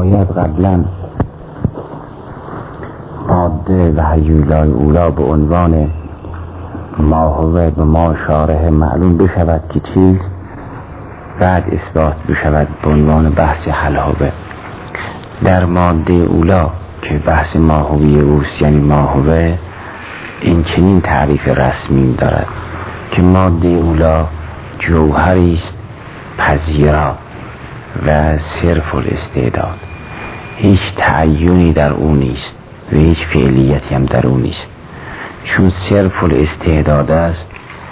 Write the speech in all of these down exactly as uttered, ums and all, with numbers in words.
باید قبلا ماده و هیولای اولا به عنوان ماهوه به ما شارح معلوم بشود که چیست، بعد اثبات بشود به عنوان بحث حلهوه. در ماده اولا که بحث ماهوی اوست، یعنی ماهوه، این چنین تعریف رسمی دارد که ماده اولا جوهری است پذیرا و صرف الاستعداد، هیچ تعیینی در او نیست و هیچ فعلیتی هم در او نیست. چون صرف الاستعداد است،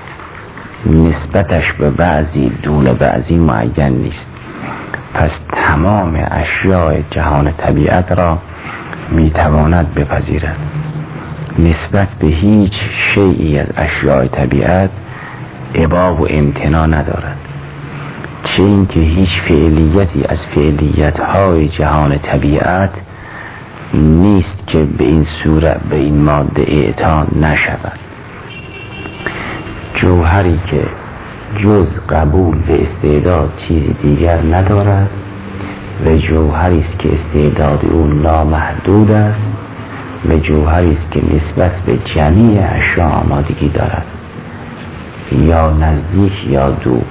نسبتش به بعضی دون بعضی معین نیست. پس تمام اشیاء جهان طبیعت را میتواند بپذیرد، نسبت به هیچ شیئی از اشیاء طبیعت ابا و امتناع ندارد. چه این که هیچ فعلیتی از فعلیت‌های جهان طبیعت نیست که به این صورت به این ماده اعطا نشود. جوهری که جز قبول به استعداد چیز دیگر ندارد و جوهری است که استعداد او نامحدود است و جوهری است که نسبت به جمیع اشیاء آمادگی دارد، یا نزدیک یا دور،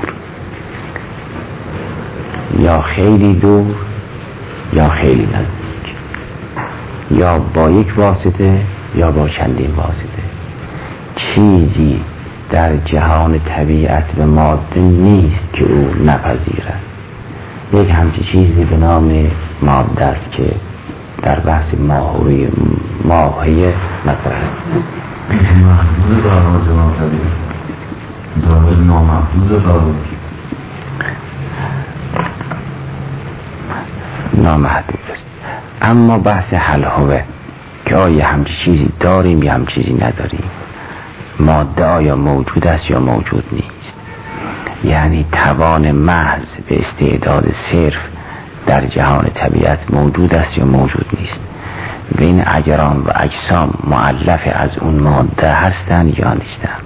یا خیلی دور یا خیلی نزدیک، یا با یک واسطه یا با چندین واسطه. چیزی در جهان طبیعت و ماده نیست که او نپذیرد. یک همچین چیزی به نام ماده است که در بحث ماهوی ماهیه مطرح است. محدود در جهان طبیعت داره نامحدود داره نامحدود است. اما بحث حلهوه که آیا همچین چیزی داریم یا همچین چیزی نداریم، ماده آیا موجود است یا موجود نیست، یعنی توان محض به استعداد صرف در جهان طبیعت موجود است یا موجود نیست، و این اجرام و اجسام مؤلف از اون ماده هستند یا نیستند.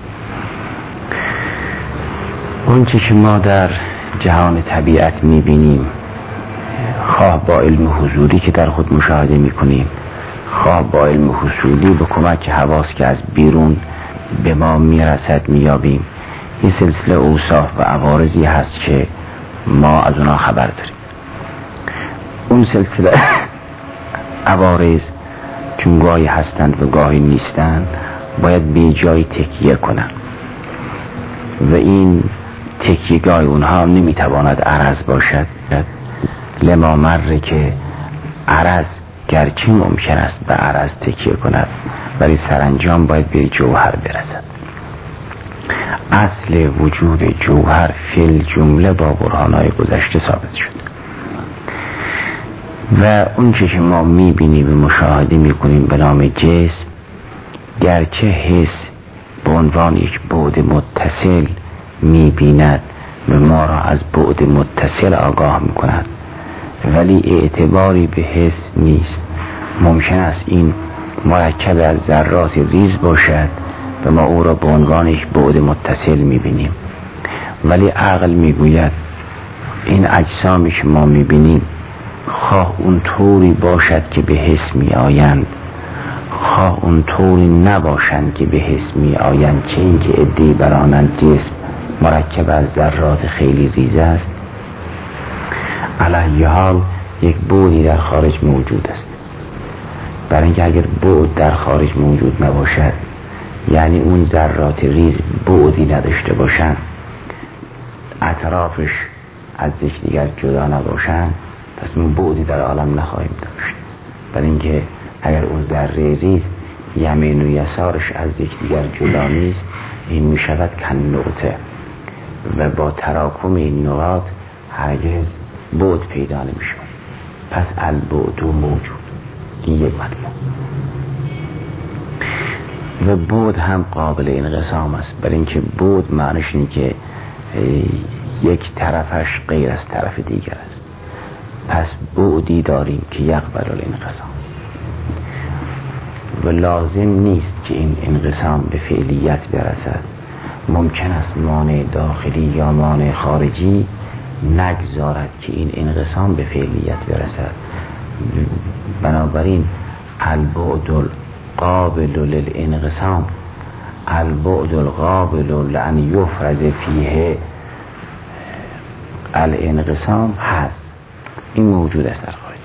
اون چی که ما در جهان طبیعت میبینیم، خواه با علم حضوری که در خود مشاهده میکنیم، خواه با علم حصولی به کمک حواس که از بیرون به ما میرسد میابیم، این سلسله اوصاف و عوارضی هست که ما از اونا خبر داریم. اون سلسله عوارض چون گاهی هستند و گاهی نیستند، باید به جای تکیه کنند و این تکیهگاه اونها نمیتواند عرض باشد، لما مره که عرض گرچه ممکن است به عرض تکیه کند ولی سرانجام باید به جوهر برسد. اصل وجود جوهر فی جمله با برهانهای گذشته ثابت شد و اون چه که ما میبینیم و مشاهده میکنیم به نام جسم، گرچه حس به عنوان یک بعد متصل میبیند و ما را از بعد متصل آگاه میکند، ولی اعتباری به حس نیست. ممکن است این مرکب از ذرات ریز باشد و ما او را به عنوان یک بعد متصل میبینیم، ولی عقل میگوید این اجسامی که ما میبینیم خواه اون طوری باشد که به حس میآیند، خواه اون طوری نباشند که به حس میآیند، چه این که عده‌ای برانند جسم مرکب از ذرات خیلی ریز است. علیه حال یک بعدی در خارج موجود است، برای اینکه اگر بعد در خارج موجود نباشد، یعنی اون ذرات ریز بعدی نداشته باشند، اطرافش از یکدیگر جدا نباشند، پس ما بعدی در عالم نخواهیم داشت. برای اینکه اگر اون ذره ریز یمین و یسارش از یکدیگر جدا نیست، این می شود کن نقطه و با تراکم این نقاط هرگز بعد پیدا نمی شود. پس البعد موجود، این یک مطلب. و بعد هم قابل انقسام است، برای اینکه بعد معنیش اینه که یک طرفش غیر از طرف دیگر است. پس بعدی داریم که یقبل الانقسام و لازم نیست که این انقسام به فعلیت برسد. ممکن است مانع داخلی یا مانع خارجی نگذارد که این انقسام به فعلیت برسد، بنابراین البعد القابل للانقسام، البعد القابل لأن یفرض فیه الانقسام هست، این موجود است در خارج.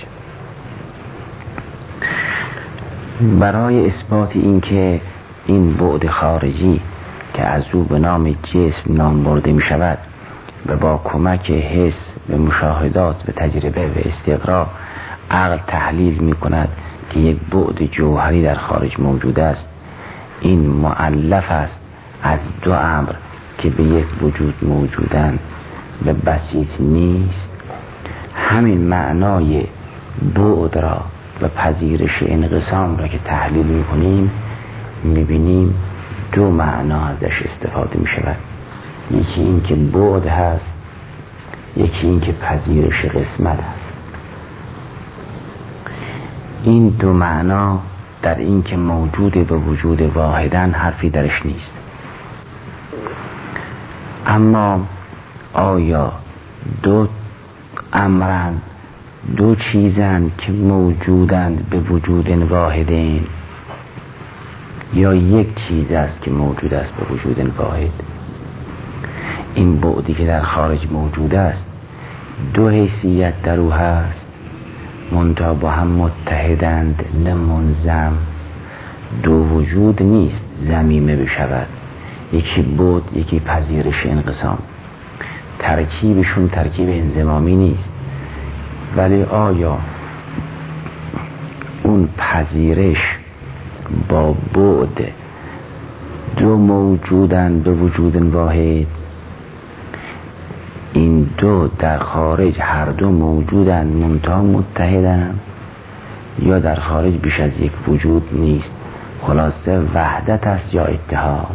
برای اثبات این که این بعد خارجی که از او به نام جسم نام برده می شود و با کمک حس به مشاهدات به تجربه و استقرا عقل تحلیل می کند که یک بعد جوهری در خارج موجود است، این مؤلف است از دو امر که به یک وجود موجودند و بسیط نیست. همین معنای بعد را و پذیرش انقسام را که تحلیل می کنیم می بینیم دو معنا ازش استفاده می شود، یکی این که بعد هست، یکی این که پذیرش قسمت هست. این دو معنا در این که موجود به وجود واحدن حرفی درش نیست. اما آیا دو امرن، دو چیزن که موجودند به وجود واحدین، یا یک چیز است که موجود است به وجود واحد؟ این بعدی که در خارج موجود است دو حیثیت در او هست، منتها با هم متحدند نه منظم. دو وجود نیست ضمیمه بشود، یکی بعد یکی پذیرش انقسام، ترکیبشون ترکیب انضمامی نیست. ولی آیا اون پذیرش با بعد دو موجودن به وجود واحد؟ این دو در خارج هر دو موجودن منتها متحدن، یا در خارج بیش از یک وجود نیست؟ خلاصه وحدت است یا اتحاد.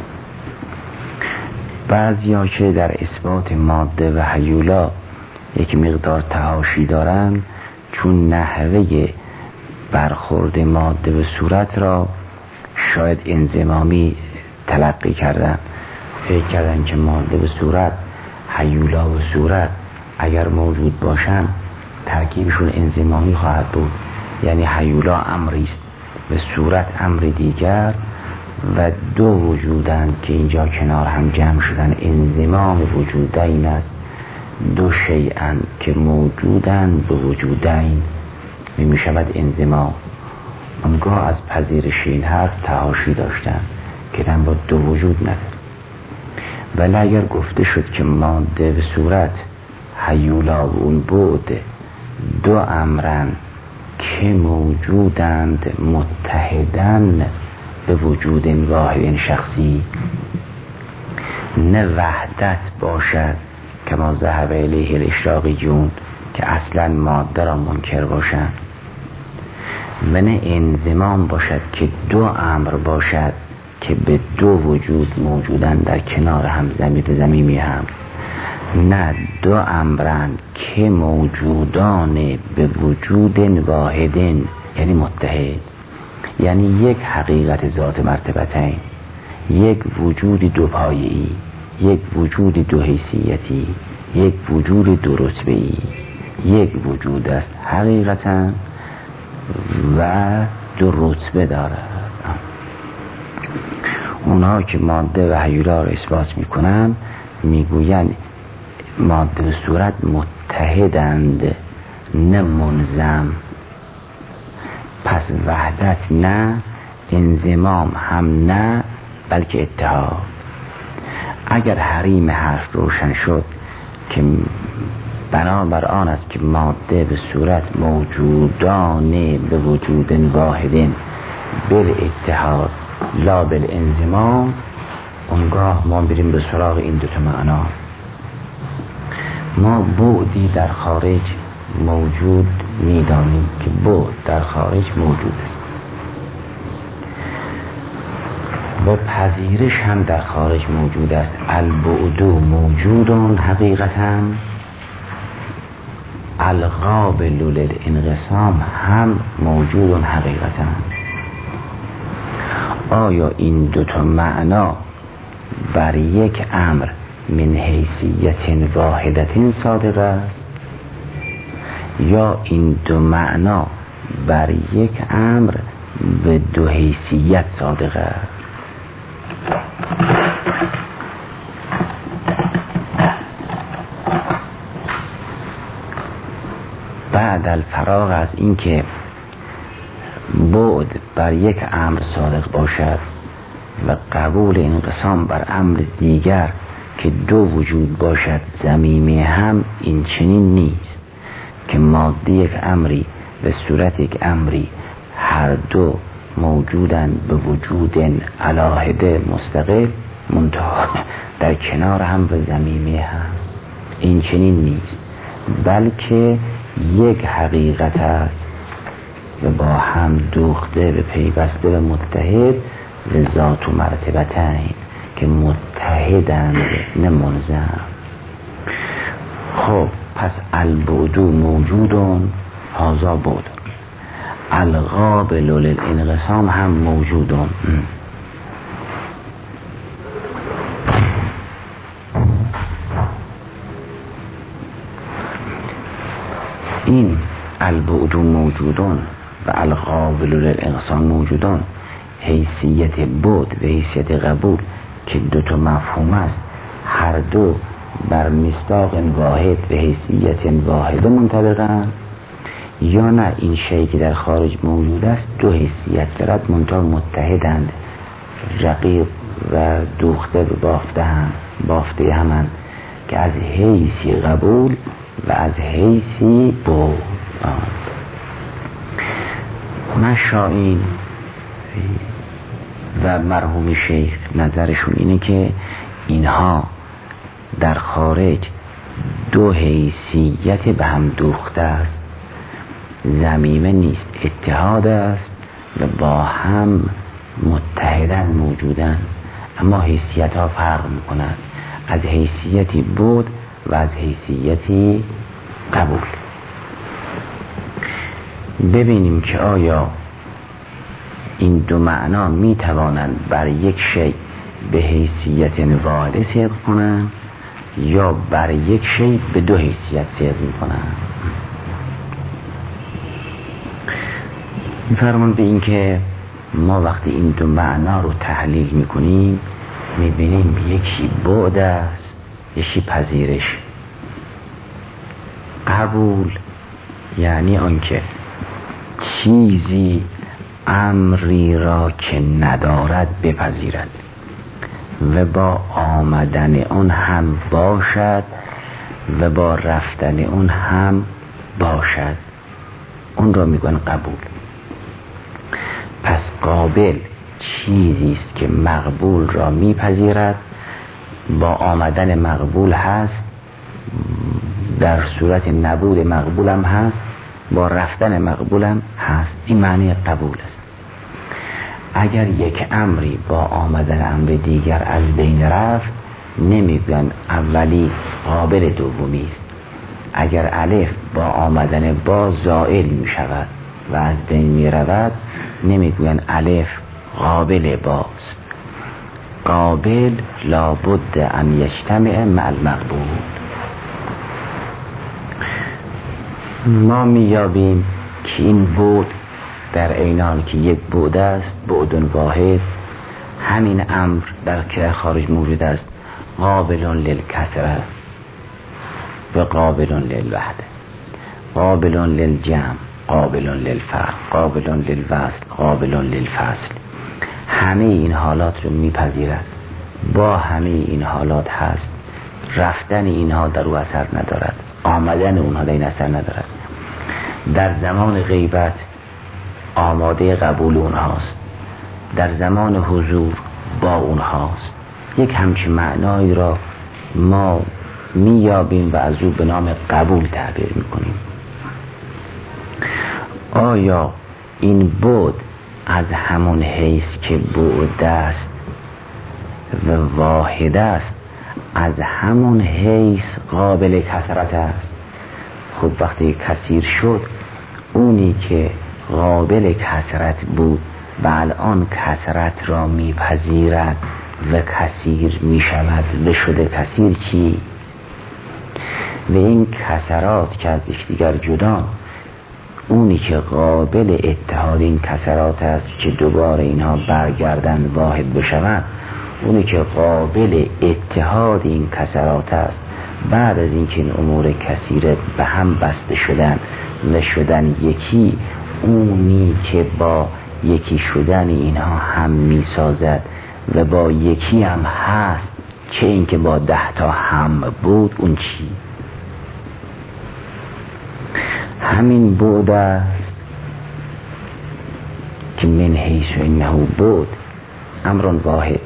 بعضیا که در اثبات ماده و هیولا یک مقدار تحاشی دارند، چون نحوه برخورد ماده به صورت را شاید انضمامی تلقی کردن، فکر کردن که ماده به صورت، هیولا و صورت اگر موجود باشند ترکیبشون انضمامی خواهد بود، یعنی هیولا امری است و صورت امر دیگر و دو وجودند که اینجا کنار هم جمع شدن، انضمام وجودین است. دو شیئن که موجودند به وجودین می شود انضمام. آنگاه از پذیرش این حرف تحاشی داشتن که دن با دو وجود نده. ولی اگر گفته شد که ماده به صورت، هیولا و اون بعد دو امرن که موجودند متحدن به وجود واحد شخصی، نه وحدت باشد که ما ذهب الیه الاشراقیون که اصلا ماده را منکر باشند، و نه انضمام باشد که دو امر باشد که به دو وجود موجودن در کنار هم زمین به زمینی هم، نه دو امرن که موجودان به وجود واحدن یعنی متحد، یعنی یک حقیقت ذات مرتبتین، یک وجود دو پایه‌ای، یک وجود دو حیثیتی، یک وجود دو رتبه‌ای، یک وجود است حقیقتا و دو رتبه دارد. اونها که ماده و هیولا را اثبات میکنن میگوین ماده و صورت متحدند نه منظم، پس وحدت نه، انضمام هم نه، بلکه اتحاد. اگر حریم حرف روشن شد که بنابر آن است که ماده به صورت موجودان به وجود واحدن بل اتحاد لا بل انضمام، اونگاه ما بریم به سراغ این دوتا معنا. ما بعدی در خارج موجود میدانیم که بعد در خارج موجود است و پذیرش هم در خارج موجود است. البعد موجودون حقیقتا، القابل للانقسام هم موجودون حقیقتا. آیا این دوتا معنا بر یک امر من حیثیت واحدت صادق است؟ یا این دو معنا بر یک امر به دو حیثیت صادق است. بعد الفراغ از اینکه بعد بر یک امر صادق باشد و قبول انقسام بر امر دیگر که دو وجود باشد ضمیمه هم، این چنین نیست که ماده یک امری به صورت یک امری هر دو موجودن به وجود علاهده مستقل منتها در کنار هم به ضمیمه هم. این چنین نیست، بلکه یک حقیقت است و با هم دوخته به پیوسته و متحد و ذات و مرتبتین که متحدند نه منظم. خب پس البعد موجودون هذا بعد، القابل للانقسام هم موجودون. این البعد موجودون و القابل للانقسام موجودون حیثیت بعد و حیثیت قبول که دو تا مفهوم است، هر دو بر مصداق واحد و حیثیت واحد منطبقند، یا نه این شیء که در خارج موجود است دو حیثیت دارد منتها متحدند، رقیق و دوخته به بافته هم بافته همند که از حیثی قبول و از حیثی بعد. مشائین و مرحوم شیخ نظرشون اینه که اینها در خارج دو حیثیت به هم دوخته است، ضمیمه نیست، اتحاد است و با هم متحدن موجودن، اما حیثیت ها فرق میکنند از حیثیتی بود و از حیثیتی قبول. ببینیم که آیا این دو معنا می توانند بر یک شیء به حیثیت واحد صدق کنند یا بر یک شیء به دو حیثیت صدق می کنند. می‌فرمان به این که ما وقتی این دو معنا رو تحلیل میکنیم میبینیم یکی بعد است، یکی پذیرش. قبول یعنی آنکه چیزی امری را که ندارد بپذیرد و با آمدن اون هم باشد و با رفتن اون هم باشد، اون را میگن قبول. پس قابل چیزی است که مقبول را میپذیرد، با آمدن مقبول هست، در صورت نبود مقبول هم هست، با رفتن مقبول هم هست. این معنی قبول است. اگر یک امری با آمدن امر دیگر از بین رفت نمیگن اولی قابل دومی است. اگر الف با آمدن با زائل می شود و از بین می رود نمیگوین الف قابل باست. قابل لابد ان یجتمع مع المقبول. ما میابیم که این بعد در عینان که یک بعد است، بعد واحد، همین امر در که خارج موجود است قابل للکسره و قابل للوحده، قابل للجمع، قابل للفرق، قابل للوصل، قابل للفصل. همه این حالات رو میپذیرد، با همه این حالات هست، رفتن اینها در او اثر ندارد، آمدن اونها در این اثر ندارد. در زمان غیبت آماده قبول اونهاست، در زمان حضور با اونهاست. یک همچین معنایی را ما میابیم و از او به نام قبول تعبیر میکنیم. آیا این بعد از همون حیث که بعد است و واحد است از همون حیث قابل کثرت است؟ خب وقتی کثیر شد، اونی که قابل کثرت بود و الان کثرت را میپذیرد و کثیر میشود و شده کثیر چی؟ و این کسرات که از یکدیگر جدا، اونی که قابل اتحاد این کسرات است که دوباره اینها برگردند واحد بشوند، اونی که قابل اتحاد این کسرات است بعد از اینکه این امور کثیره به هم بسته شدن و شدن یکی، اونی که با یکی شدن اینها هم می سازد و با یکی هم هست، چه این که با ده تا هم بود، اون چی؟ همین بود است که من حیث انه بود امرون واحد.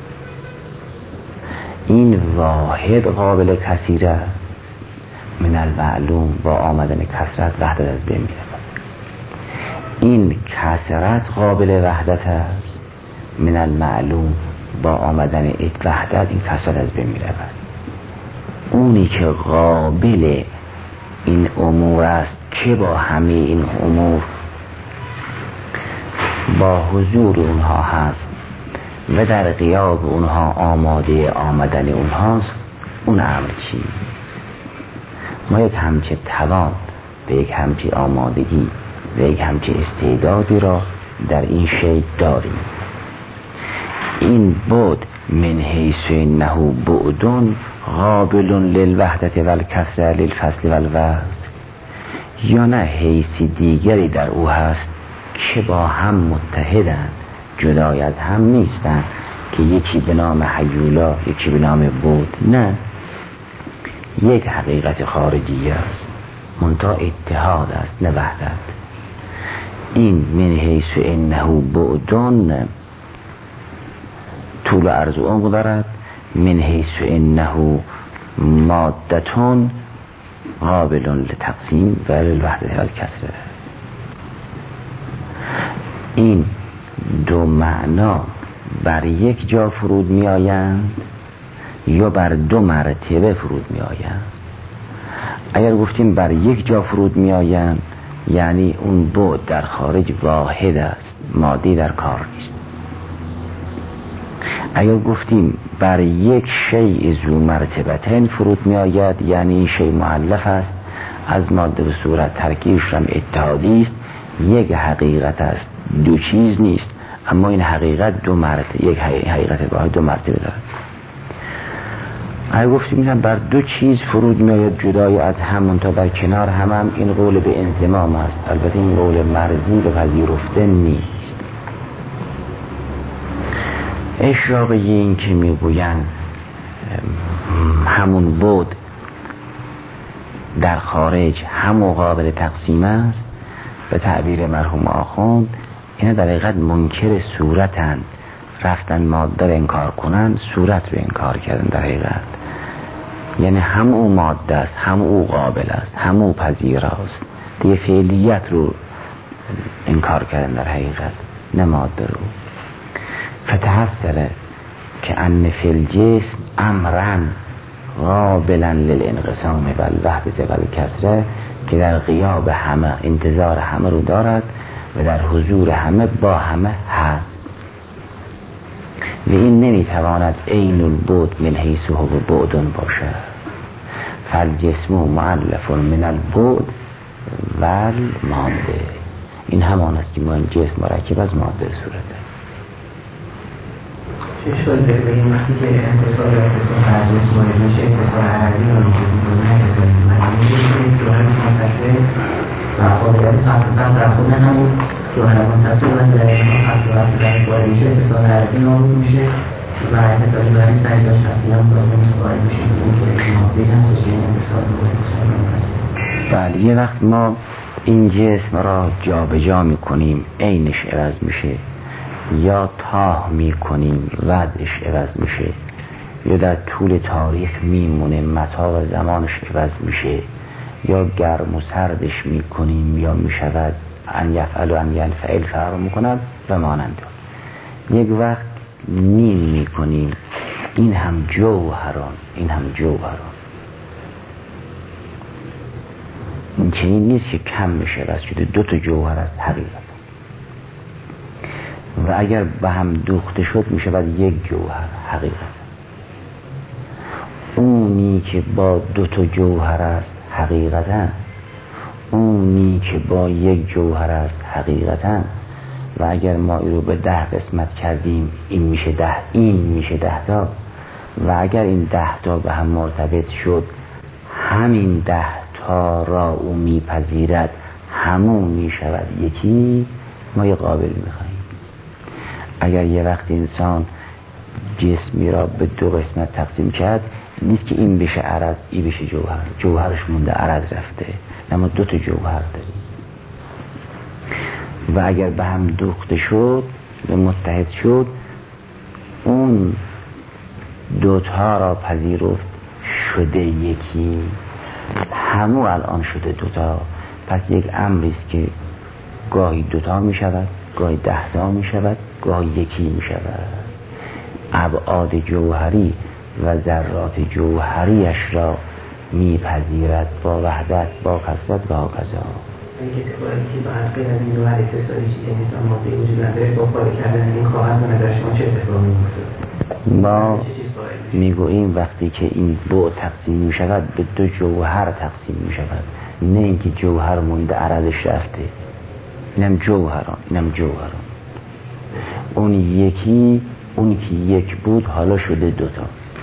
این واحد قابل کثیره من المعلوم، با آمدن کثرت وحدت از بین میره. این کثرت قابل وحدت است من المعلوم، با آمدن وحدت این کثرت از بین میره. اونی که قابل این امور است که با همه این امور با حضور اونها هست و در غیاب اونها آماده آمدن اونهاست، اون امر چی؟ ما یک همچه توان به یک همچه آمادگی و یک همچه استعدادی را در این شی داریم. این بود من حیث انه بعدون قابل للوحدت والکسره للفصل والوصل، یا نه حیث دیگری در او هست که با هم متحدند، جدای از هم نیستند، که یکی به نام حیولا یکی به نام بود. نه، یک حقیقت خارجی است، منتها اتحاد است نه وحدت. این من حیث انه بعدون طول و عرض و عمق دارد، من حیث انه مادتون قابل لتقسیم و للوحدت والکسره. این دو معنا بر یک جا فرود می آیند یا بر دو مرتبه فرود می آیند. اگر گفتیم بر یک جا فرود می آیند، یعنی اون بود در خارج واحد است، مادی در کار نیست. اگر گفتیم بر یک شیء ذو مرتبتین فرود می آید، یعنی این شیء مؤلف است، از ماده و صورت ترکیبش هم اتحادی است، یک حقیقت است، دو چیز نیست، اما این حقیقت دو مرتبه، یک حقیقت واحد دو مرتبه دارد. اگر گفتیم بر دو چیز فرود می آید جدای از همون تا در کنار هم, هم این قول به انضمام است. البته این قول مرزی به پذیرفته نیست. اشراقی این که می گویند همون بود در خارج هم قابل تقسیم است، به تعبیر مرحوم آخوند اینا در حقیقت منکر صورتند، رفتن ماده رو انکار کنن، صورت رو انکار کردن در حقیقت. یعنی هم او ماده است، هم او قابل است، هم او پذیر است، دیگه فعلیت رو انکار کردن در حقیقت، نه ماده رو. فتحصله که ان فی الجسم امرن قابلا للانقسام و الوحدت و الکسره، که در غیاب همه انتظار همه رو دارد و در حضور همه با همه هست. و این نمیتواند عین البعد من حیث هو بعدون باشد. فالجسم مؤلف من البعد والماده. این همان است که ما این جسم مرکب از ماده صورته. چه شد به این وقتی که انتصار و اتصال هر جسم وارد میشه، اتصال عرضی رو میشه نه اتصال معنی میشه که هست منتقل و قابلیت تصدیقا در خود همون جوهر منتصل و در این تصدیقات در وارد میشه اتصال عرضی نامون میشه و اتصالی برای سریع شخصی هم بازم وارد میشه که ماده هستش این اتصال و اتصال. بله، یه وقت ما این جسم را جا به جا میکنیم عینش عوض میشه، یا تاه میکنیم وضعش عوض میشه، یا در طول تاریخ میمونه متا و زمانش عوض میشه، یا گرم و سردش میکنیم یا میشود ان یفعل و ان ینفعل فرق میکند و مانند. یک وقت نیم میکنیم، این هم جوهران این هم جوهران. این چنین نیست که کم میشه، بس شده دو تا جوهر است حقیقت، و اگر به هم دوخته شد میشه بعد یک جوهر حقیقت. اونی که با دو تا جوهر است حقیقتا، اونی که با یک جوهر است حقیقتا. و اگر ما این رو به ده قسمت کردیم این میشه ده، این میشه ده تا، و اگر این ده تا به هم مرتبط شد همین ده تا را او میپذیرد، همون میشود یکی. ما یه قابل میخواییم. اگر یه وقت انسان جسمی را به دو قسمت تقسیم کرد، نیست که این بشه عرض این بشه جوهر، جوهرش مونده عرض رفته، اما دو تا جوهر داریم. و اگر به هم دوخته شد و متحد شد، اون دوتا را پذیرفت شده یکی، همو الان شده دوتا. پس یک امریست که گاهی دوتا می شود، گاهی دهتا می شود، گاهی یکی می شود. ابعاد جوهری و ذرات جوهریش را می پذیرد با وحدت، با کثرت و هاکذا. این اتفاقی که بعد غیر از این دو حرکت اتصالی چیزی نیست، ماده وجود نداره، با خالی کردن این کاغذ به نظر شما چه اتفاقی میفته؟ ما میگوییم وقتی که این بعد تقسیم می شود به دو جوهر تقسیم می شود، نه اینکه جوهر مونده عرضش رفته. اینم جوهران، اینم جوهران. اون یکی، اون که یک بود حالا شده دوتا.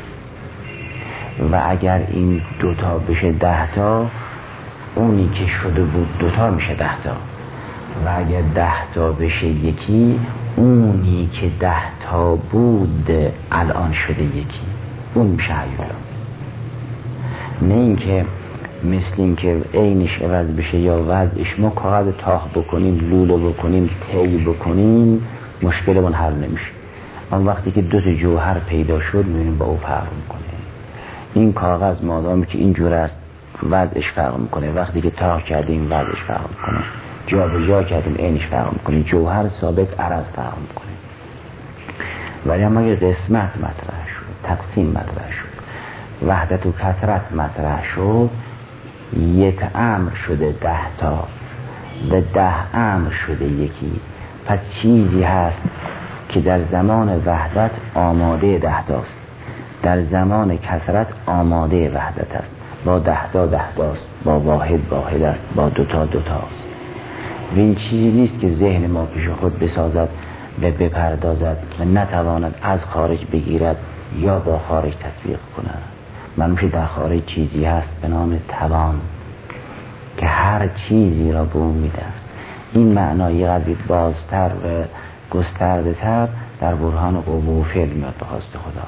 و اگر این دوتا بشه ده تا، اونی که شده بود دوتا میشه ده تا. و اگر ده تا بشه یکی، اونی که ده تا بود الان شده یکی، اون میشه هیولا. نه اینکه مثل اینکه عینش عوض بشه یا وضعش، ما کاغذ تاخ بکنیم، لوله بکنیم، تی بکنیم، مشکلمون حل نمیشه. اما وقتی که دو تا جوهر پیدا شد میبینیم با او فرق میکنه. این کاغذ مادامی که اینجور است وضعش فرق میکنه، وقتی که تاخ کردیم وضعش فرق میکنه، جا به جا کردیم عینش فرق میکنه، جوهر ثابت عرض فرق میکنه. ولی اما یه قسمت مطرح شد، تقسیم مطرح شد، وحدت و کثرت مطرح شد، یک امر شده ده تا و ده امر شده یکی. پس چیزی هست که در زمان وحدت آماده ده تاست، در زمان کثرت آماده وحدت است. با ده تا ده تاست، با واحد واحد است، با دوتا دوتاست. و این چیزی نیست که ذهن ما پیش خود بسازد و بپردازد و نتواند از خارج بگیرد یا با خارج تطبیق کند. منوشه در خارج چیزی هست به نام توان که هر چیزی را به اون میده. این معنایی قدری بازتر و گسترده تر در برهان قوه و فعل میاد به خواست خدا.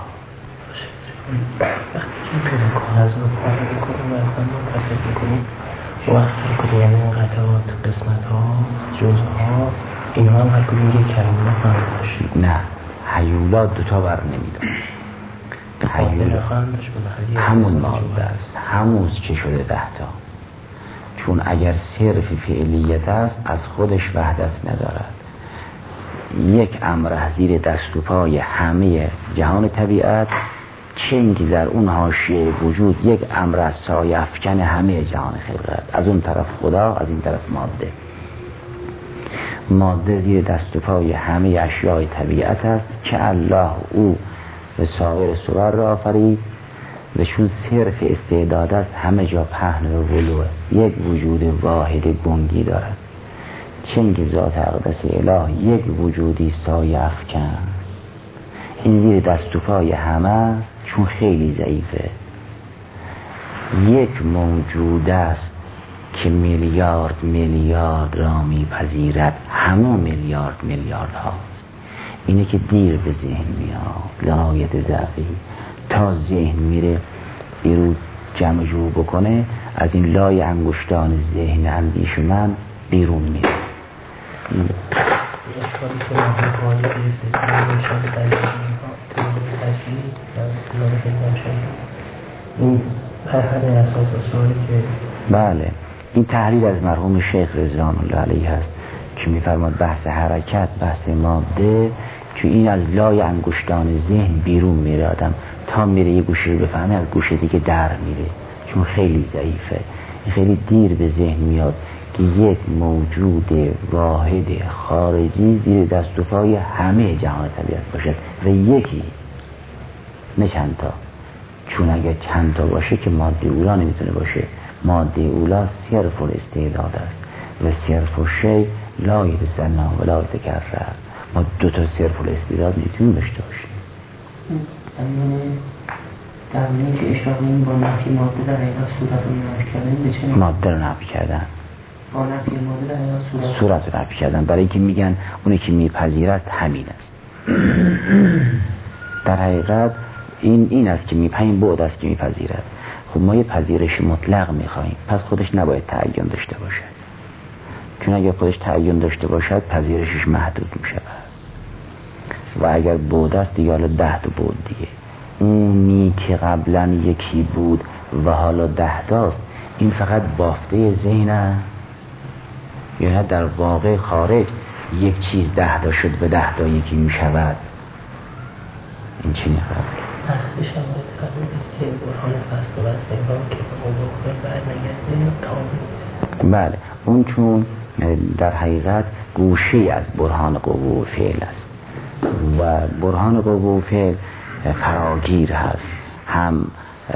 وقتی که این کاغذ رو پاره میکنیم و از من منفصل میکنیم و وقت میکنیم، یعنی این قطعات، قسمت ها، جزء ها، این ها هم هر کنیم یک کلمه خواهند داشت. نه، هیولا دوتا بر نمیدن. هیولا همون ماده است، هموز که شده ده تا. چون اگر صرف فعلیت است از خودش وحدت ندارد. یک امر زیر دست و پای همه جهان طبیعت، چنگی در اون حاشیه وجود یک امر از سایه افکن همه جهان خلقت. از اون طرف خدا، از این طرف ماده. ماده زیر دست و پای همه اشیاء طبیعت است که الله او و سایر صور را آفرید و چون صرف استعداد است همه جا پهن و ولوه، یک وجود واحد گنگی دارد. چنگ ذات اقدس اله یک وجودی سایه افکن. این زیر دست و پای همه است چون خیلی ضعیفه. یک موجود است که میلیارد میلیارد را میپذیرد، همون میلیارد میلیارد هاست. اینه که دیر به ذهن میاد، لایت ضعفی تا ذهن میره بیرو جمع جور بکنه، از این لای انگشتان ذهن اندیش من بیرون میره. این فرحل اساس اصلاحی که بله، این تحلیل از مرحوم شیخ رضوان الله علیه هست که میفرماد بحث حرکت، بحث ماده، که این از لای انگشتان ذهن بیرون میره. آدم تا میره یه گوشه رو بفهمه از گوشه دیگه در میره چون خیلی ضعیفه. خیلی دیر به ذهن میاد که یک موجود واحد خارجی زیر دست و پای همه جهان طبیعت باشد و یکی، نه چند تا. چون اگر چند تا باشه که ماده اولا نمیتونه باشه. ماده اولا صرف الاستعداد است و صرف الشیء لا یتسنی و لا یتکرر. ما دو تا صرف الاستعداد نمیتونیم داشته باشیم. در مورد که اشاره این با نفی ماده در حقیقت صورت رو نفی کردن به چه ماده رو نفی کردن، با نفی ماده در حقیقت صورت صورت رو نفی کردن، برای اینکه میگن اونی که میپذیرد همین است. در حقیقت این این است که میپذیرد، بعد است که میپذیرد. خب ما یه پذیرش مطلق میخوایم، پس خودش نباید تعین داشته باشه، چون اگر خودش تعین داشته باشد پذیرشش محدود میشه و اگر بعد است دیگه حالا ده تا بعد دیگه. اونی که قبلا یکی بود و حالا ده تاست، این فقط بافته ذهنه یا نه در واقع خارج یک چیز ده تا شد و ده تا یکی میشود؟ این چی میخواد؟ بحثش هم باید فرمودید که برهان فصل و بس نگاه که به موضوع بعد نگرده تمام. بله، اون چون در حقیقت گوشه از برهان قوه و فعل است و برهان قوه و فعل فراگیر هست، هم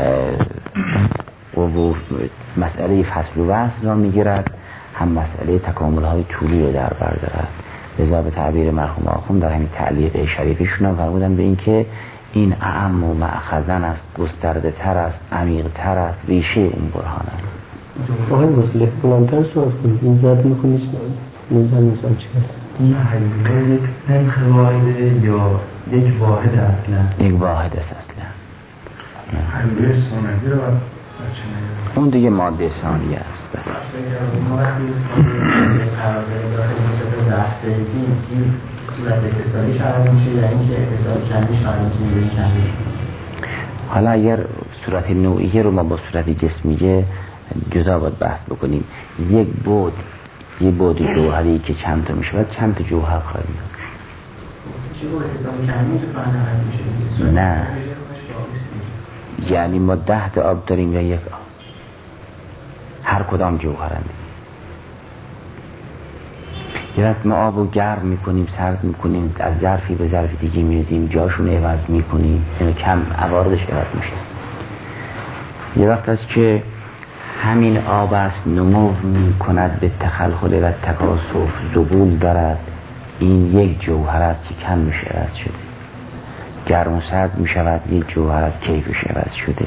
قوه مسئله فصل و وصل را میگیرد، هم مسئله تکامل های طولی رو در بر دارد. لذا به تعبیر مرحوم آخوند در همین تعلیق شریفشون هم فرمودن به این که این اعم و مأخذن است، گسترده تر است، عمیق تر است، ریشه اون برهان است. آقای مسلح بلندتر سوال کنید، این زد میکنیش نمیدن مثال چی هست؟ این حلیمه یک نمخ واحده یا یک واحد اصلا؟ یک واحد است اصلا. حلیمه سنگی رو بچه نگرد اون دیگه ماده ثانیه است. ما وقتی قرارداد داخل میشه زفت داریم این صورت اتصالی شرط میشه یا اینکه اتصال چندی شرط میشه چندی؟ حالا اگر صورت نوعیه رو ما با صورت جسمیه جدا باید بحث بکنیم. یک بود یک بود جوهری که چند تا میشه باید چند تا جوهر خواهیم داشت. نه یعنی ما ده تا آب داریم یا یک آب، هر کدام جوهرند. یه وقت ما آب رو گرم میکنیم، سرد میکنیم، از ظرفی به ظرف دیگه میریزیم، جاشون عوض میکنیم، یعنی کم عوارضش عوض میشه. یه وقت هست که همین آب است نمو میکند به تخلخل و تکاسف ذبول دارد، این یک جوهر است که کم میشه عوض شده. گرم و سرد میشود، یک جوهر است کیفش عوض شده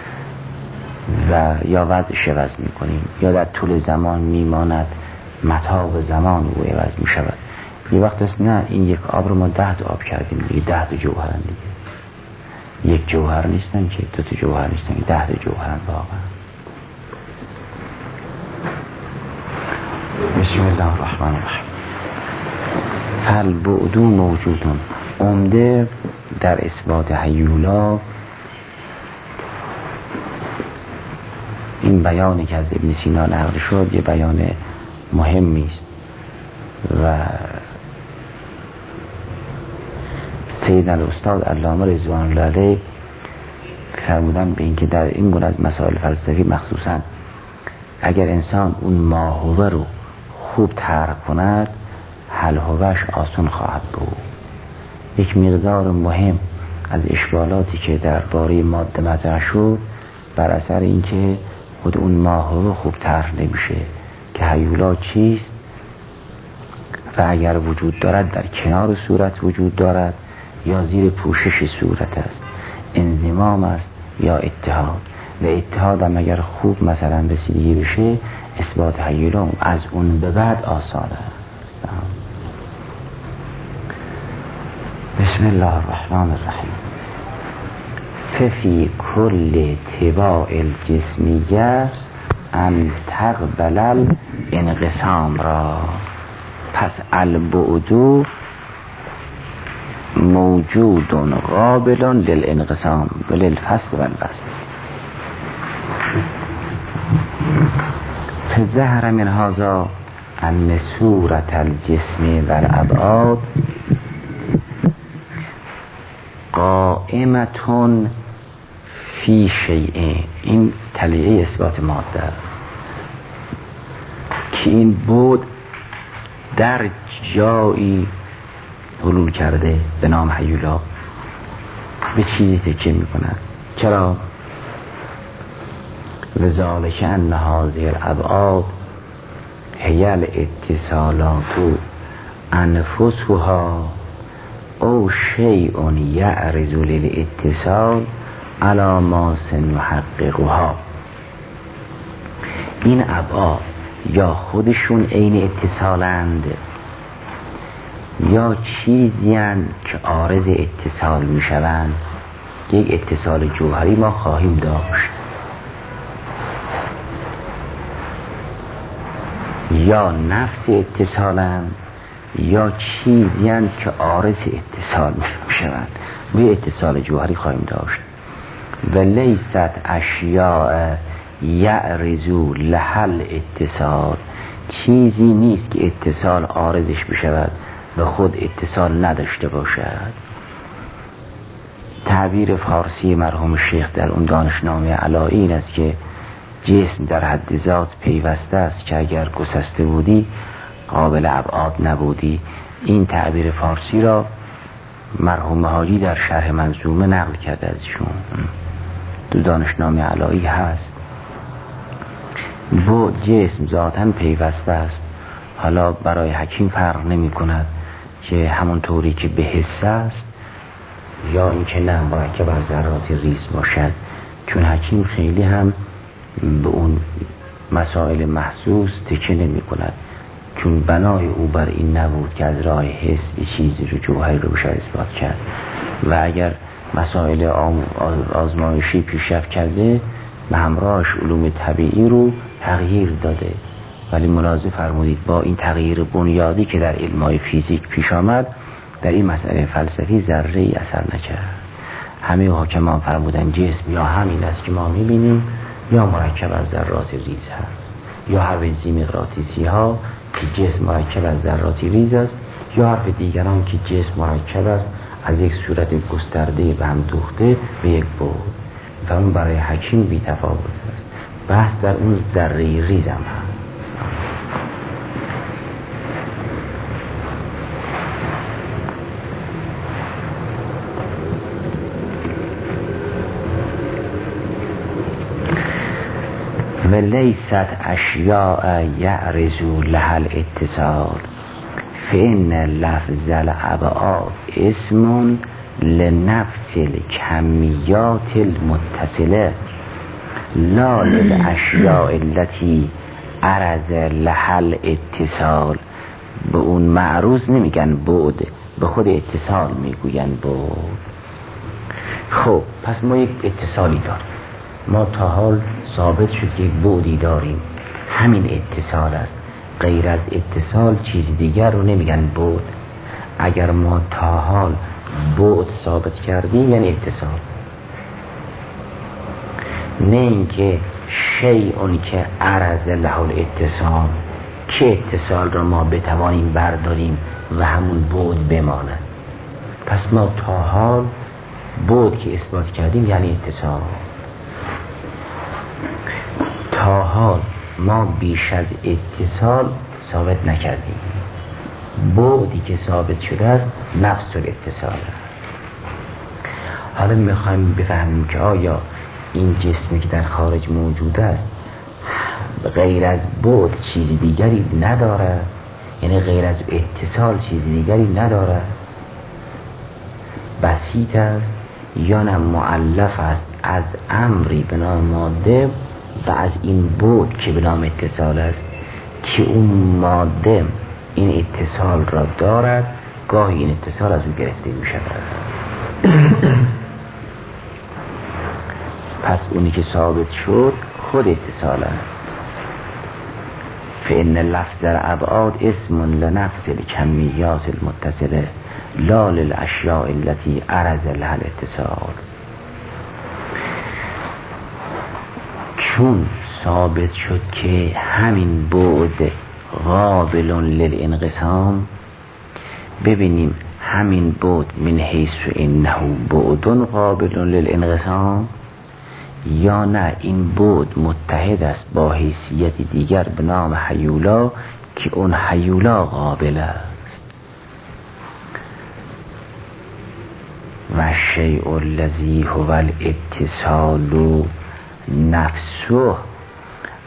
و یا وضعش عوض میکنیم یا در طول زمان میماند، متاع زمان او عوض میشود. یه وقت است نه این یک آب رو ما ده تا آب کردیم دیگه، ده تا جوهرن دیگه، یک جوهر نیستن که، دو تا جوهر نیستن که، ده تا جوهرن واقعا. بسم الله الرحمن الرحیم. فالبعدو موجودون. عمده در اثبات هیولا این بیانی که از ابن سینا نقل شد یه بیان مهمی است و سید الاستاد علامه رضوان الله علیه فرمودن به این که در این گونه از مسائل فلسفی مخصوصا اگر انسان اون ماهوه رو خوب ترک کند حل هوش آسان خواهد بود. یک مقدار مهم از اشکالاتی که درباره ماده مطرح شد بر اثر اینکه خود اون ماهوه خوب طرح نمیشه که هیولا چیست و اگر وجود دارد در کنار صورت وجود دارد یا زیر پوشش صورت است، انضمام است یا اتحاد. و اتحاد هم اگر خوب مثلا رسیدگی بشه اثبات هیولا از اون به بعد آسان است. بسم الله الرحمن الرحیم. ففی کل تباع الجسمیه ان تقبل الانقسام را. پس البعد موجود قابل للانقسام و للفصل و الوصل. فظهر من هذا ان صورت الجسم و الابعاد قائمتون فی شیء. این تلیعه اثبات ماده است که این بود در جایی حلول کرده به نام هیولا، به چیزی تکیه می کند. چرا؟ لذالک ان هذه الابعاد هی الاتصالات انفسها او شیء یعرض للاتصال علی ما سنحققها. این ابعاد یا خودشون عین اتصالند یا چیزی هستند که عارض اتصال می شوند. یک اتصال جوهری ما خواهیم داشت، یا نفس اتصالند یا چیزی هستند که عارض اتصال می شوند. ما اتصال جوهری خواهیم داشت. و لیست اشیاء یعرضو لحل اتصال، چیزی نیست که اتصال عارضش بشود و خود اتصال نداشته باشد. تعبیر فارسی مرحوم شیخ در اون دانشنامه علایی این است که جسم در حد ذات پیوسته است که اگر گسسته بودی قابل ابعاد نبودی. این تعبیر فارسی را مرحوم حاجی در شرح منظومه نقل کرده ازشون، تو دانشنامه علایی هست. با جسم ذاتاً پیوسته است. حالا برای حکیم فرق نمی کند که همون طوری که به حس است یا اینکه نه مرکب از ذرات ریز باشد، چون حکیم خیلی هم به اون مسائل محسوس تکیه نمی کند، چون بنای او بر این نبود که از راه حس یه چیزی رو جوهری رو بشه اثبات کرد. و اگر مسائل آزمایشی پیشرفت کرده به همراهش علوم طبیعی رو تغییر داده، ولی ملاحظه فرمودید با این تغییر بنیادی که در علمای فیزیک پیش آمد در این مسئله فلسفی ذره ای اثر نکرد. همه حاکمان فرمودن جسم یا همین است که ما میبینیم یا مرکب از ذرات ریز هست، یا حرف زیمغناطیسی ها که جسم مرکب از ذرات ریز است، یا حرف دیگران که جسم مرکب است از یک صورت گسترده و هم دوخته به یک بعد. و اون برای حکیم بی تفاوت است. بحث در اون ذره ریز هم هست. و لیست اشیاء یعرض لها الاتصال فإن لفظ الابعاد اسم لنفس الکمیات المتصله لا للاشیاء التي عرض لها الاتصال. به اون معروض نمیگن بعد، به خود اتصال میگوین بعد. خب پس ما یک اتصالی داریم، ما تا حال ثابت شد که یک بعدی داریم، همین اتصال است. غیر از اتصال چیز دیگر رو نمیگن بعد. اگر ما تا حال بعد ثابت کردیم یعنی اتصال، نه اینکه شیء که عرض له الاتصال، که اتصال را ما بتوانیم برداریم و همون بعد بماند. پس ما تا حال بعد که اثبات کردیم یعنی اتصال. تا حال ما بیش از اتصال ثابت نکردیم. بعدی که ثابت شده است نفس الاتصال. حالا میخوایم بفهمیم که آیا این جسمی که در خارج موجود است غیر از بعد چیزی دیگری ندارد، یعنی غیر از اتصال چیزی دیگری ندارد، بسیط است یا نه مؤلف است از امری به نام ماده و از این بعد که به نام اتصال است که اون ماده این اتصال را دارد، گاهی این اتصال از او گرفته می شود. پس اونی که ثابت شد خود اتصال است. فإن لفظ الابعاد اسم لنفس الکمیات المتصله لا للاشیاء التي عرض لها الاتصال. چون ثابت شد که همین بعد قابل للانقسام، ببینیم همین بعد من حیث انه بعد قابل للانقسام یا نه این بعد متحد است با حیثیت دیگر به نام حیولا که اون حیولا قابل است. و شیء الذی هو الاتصال نفسه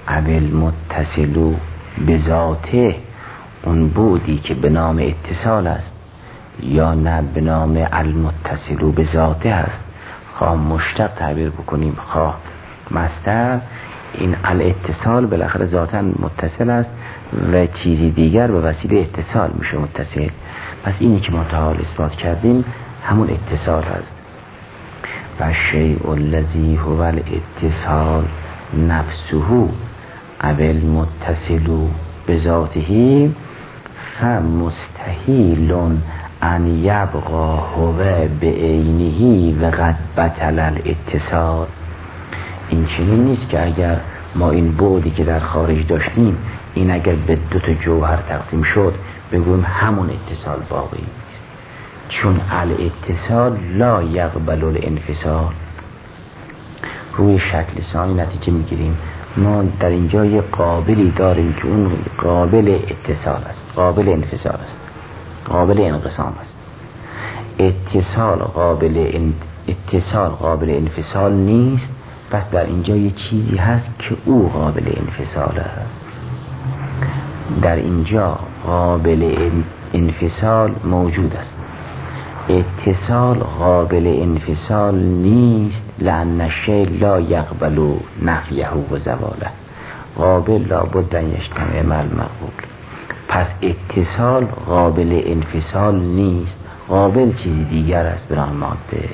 اول متصل به ذاته، اون بعدی که به نام اتصال است، یا نه به نام المتصل به ذاته است. خواه مشتق تعبیر بکنیم خواه مصدر، این الاتصال بالاخره ذاتاً متصل است و چیزی دیگر به وسیله اتصال میشه متصل. پس اینی که ما تا حال اثبات کردیم همون اتصال است. و شیء الذی هو الاتصال نفسه اول متصل به ذاته فمستحیل ان یبقى هو بعینه و قد بطل الاتصال. این چنین نیست که اگر ما این بعدی که در خارج داشتیم این اگر به دو تا جوهر تقسیم شد بگویم همون اتصال باقی نیست، چون الاتصال لا یقبل الانفصال. روی شکل ثانی نتیجه میگیریم ما در اینجا یه قابلی داریم که اون قابل اتصال است، قابل انفصال است، قابل انقسام است. اتصال قابل ان... اتصال قابل انفصال نیست، پس در اینجا یه چیزی هست که او قابل انفصال است. در اینجا قابل انفصال موجود است، اتصال قابل انفصال نیست، لأن الشیء لا یقبل نفیه و زواله. قابل لابد ان یجتمع مع المقبول. پس اتصال قابل انفصال نیست، قابل چیزی دیگر است به نام ماده.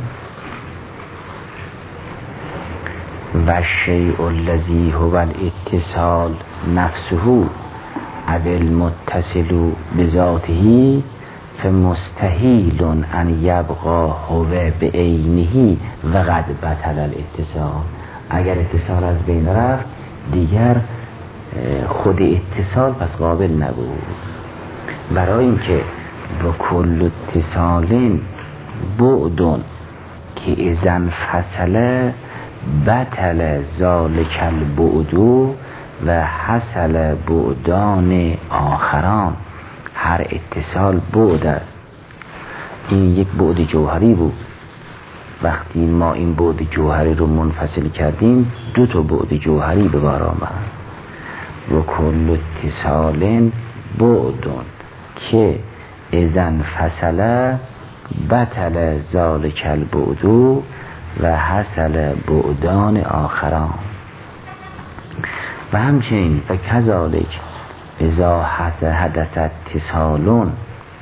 و شیء الذی هو الاتصال نفسه اول متصل بذاته فمستحیل ان یبقى هو بعینه و قد بطل الاتصال. اگر اتصال از بین رفت دیگر خود اتصال پس قابل نبود. برای اینکه و کل اتصال بعد که اذن فصل بطل ذالک البعد و حصل بعدان آخران. هر اتصال بعد است. این یک بعد جوهری بود، وقتی ما این بعد جوهری رو منفصل کردیم دو تا بعد جوهری به بار آمد. و کل اتصال بعد که اذن فصل بطل ذالک البعد و حصل بعدان آخران. و همچنین و کذالک اذا حدث اتصالون.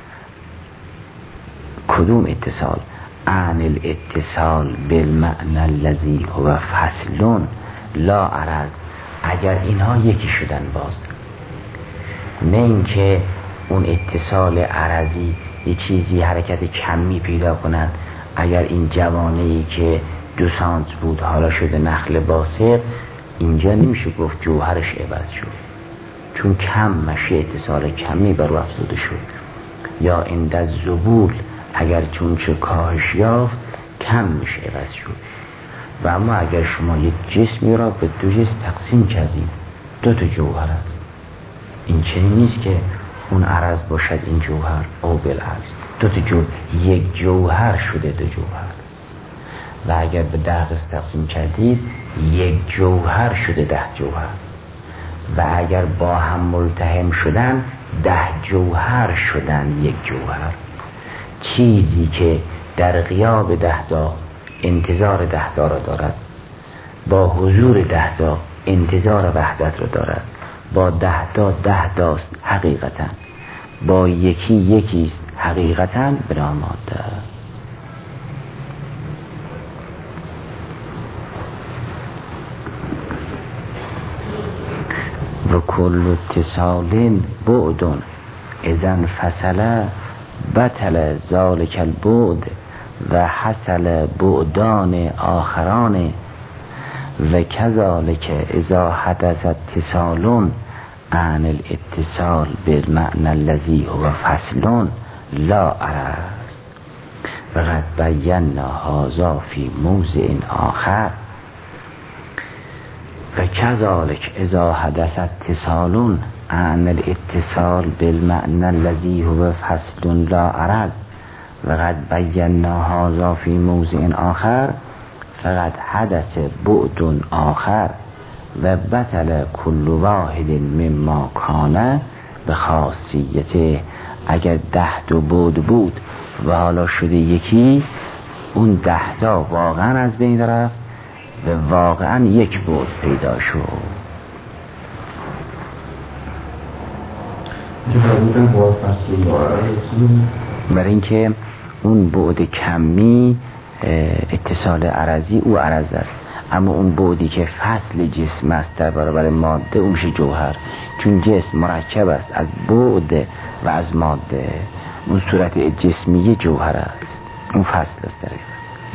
کدوم اتصال؟ عن الاتصال بالمعنى الذي هو فصل لا عرض. اگر اینها یکی شدن باز، نه اینکه اون اتصال عرضی یه چیزی حرکت کمی پیدا کنند. اگر این جوانه‌ای که دو سانت بود حالا شده نخل باسق، اینجا نمیشه گفت جوهرش عوض شد، چون کم مشه اتصال کمی بر افزوده شد. یا عند الذبول اگر چون چه کاهش یافت کم میشه عوض شد. و اما اگر شما یک جسمی را به دو جسم تقسیم کردید دو تا جوهر است، این چنین نیست که اون عرض باشد این جوهر او بالعکس. دو تا جوهر یک جوهر شده دو جوهر. و اگر به ده قسم تقسیم کردید یک جوهر شده ده جوهر. و اگر با هم ملتحم شدن ده جوهر شدن یک جوهر. چیزی که در غیاب ده تا انتظار ده تا را دارد، با حضور ده تا انتظار وحدت را دارد. با ده تا ده تاست حقیقتا، با یکی یکیست حقیقتا به نام ماده. و کل اتصال بعد اذن فصل بطل ذالک البعد و حصل بعدان آخران. و کذالک اذا حدث اتصال عن الاتصال بالمعنى الذي هو فصل لا عرض. و قد بینا هذا فی موضع آخر. و کذالک اذا حدث اتصال عن الاتصال بالمعنى الذي هو فصل لا عرض. و قد بینا هذا فی موضع آخر. فقد حدث بعد آخر و بطل کل واحد مما کانه به خاصیته. اگر ده تا بود بود و حالا شده یکی، اون ده تا واقعا از بین رفت و واقعا یک بود پیدا شد. برای اینکه اون بعد کمی اتصال عرضی او عرض است، اما اون بعدی که فصل جسم است در برابر ماده اون میشه جوهر، چون جسم مرکب است از بعد و از ماده. اون صورت جسمی جوهر است، اون فصل است در این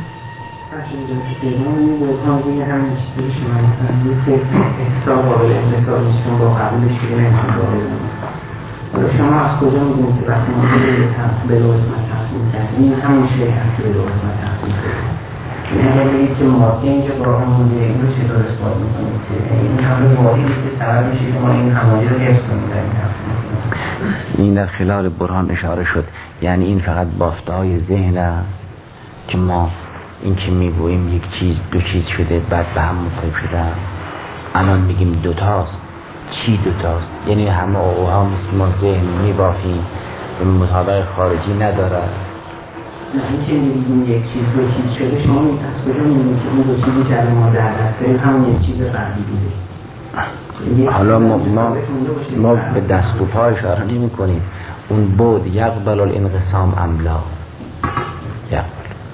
این بودان روی همین چیزی که من می‌فهمید که احسان قابل انحصار میشون با قبولش دیگه نمی‌تونم دارم. حالا شما از کجا می‌دونید که وقتی ما به دو قسمت تقسیم کردیم این همون شیء هست که به دو قسمت تقسیم کردیم؟ این اگر بگید که ماده اینجا باقی مونده، این رو چطور اثبات می‌کنید که این همون واحدی که سبب میشه که ما این همانی رو حفظ کنیم در این تقسیم؟ این در خلال برهان اشاره شد، یعنی این فقط بافته‌های ذهن است که ما این که میگوییم یک چیز دو چیز شده بعد به هم متحد شدن، الان میگیم دوتاست. چی دوتاست؟ یعنی همه اوهام است که ما ذهن میبافیم و مطابق خارجی نداره. نه این که میگیم یک چیز دو چیز شده، شما میتونست کجا میگیم که اون دو چیزی که ما در دست داریم همون یک چیز قبلی بوده؟ حالا ما, ما, ما به دست و پا اشاره نمی کنیم. اون بود یقبل الانقسام املا یقبل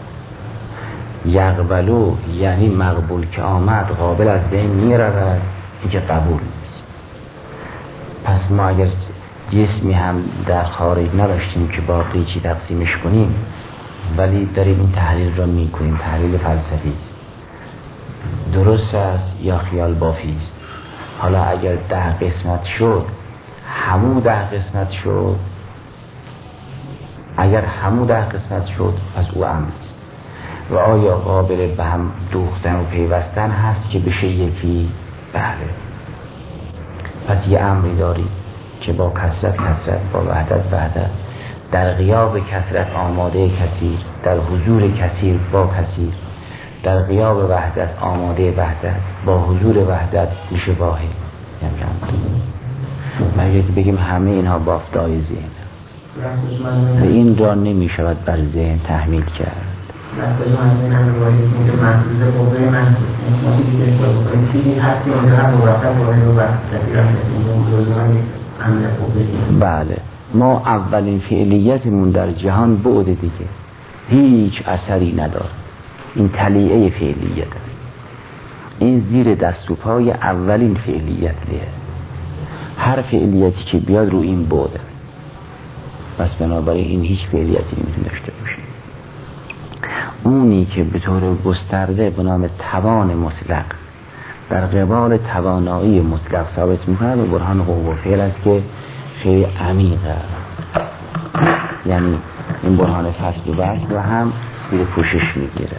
یقبلو یعنی مقبول که آمد قابل از بین می رود، این که قبول نیست. پس ما اگر جسمی هم در خارج نداشتیم که باقی چی تقسیمش کنیم، ولی داریم این تحلیل را می کنیم، تحلیل فلسفی است. درست است یا خیال بافی است؟ حالا اگر ده قسمت شد، همون ده قسمت شد، اگر همون ده قسمت شد پس او امر است. و آیا قابل به هم دوختن و پیوستن هست که بشه یکی؟ بله. پس یه امری داری که با کثرت کثرت، با وحدت وحدت، در غیاب کثرت آماده کثیر، در حضور کثیر با کثیر، در غیاب وحدت آماده وحدت، با حضور وحدت میشه واحد. مگه بگیم همه اینها بافته‌های ذهن و این را نمیشود بر ذهن تحمیل کرد. مثلا من همین واحد اینجا منظور قوه من ما چیزی که اصلاح بکنیم چیزی هست که اونجا هم مرتب واحد و کثیر هم رسیم اون لزوما همین قوه. بله، ما اولین فعلیتمون در جهان بعد دیگه هیچ اثری نداره. این تلیعه فعلیت است. این زیر دست و پای اولین فعلیت لیه. هر فعلیتی که بیاد رو این بعد است. پس بنابراین این هیچ فعلیتی نمیتونه داشته باشه. اونی که به طور گسترده به نام توان مطلق در قبال توانایی مطلق ثابت میکنه به برهان قوه فعل است که خیلی عمیقه. یعنی این برهان فصل و بحث و هم زیر پوشش میگیره.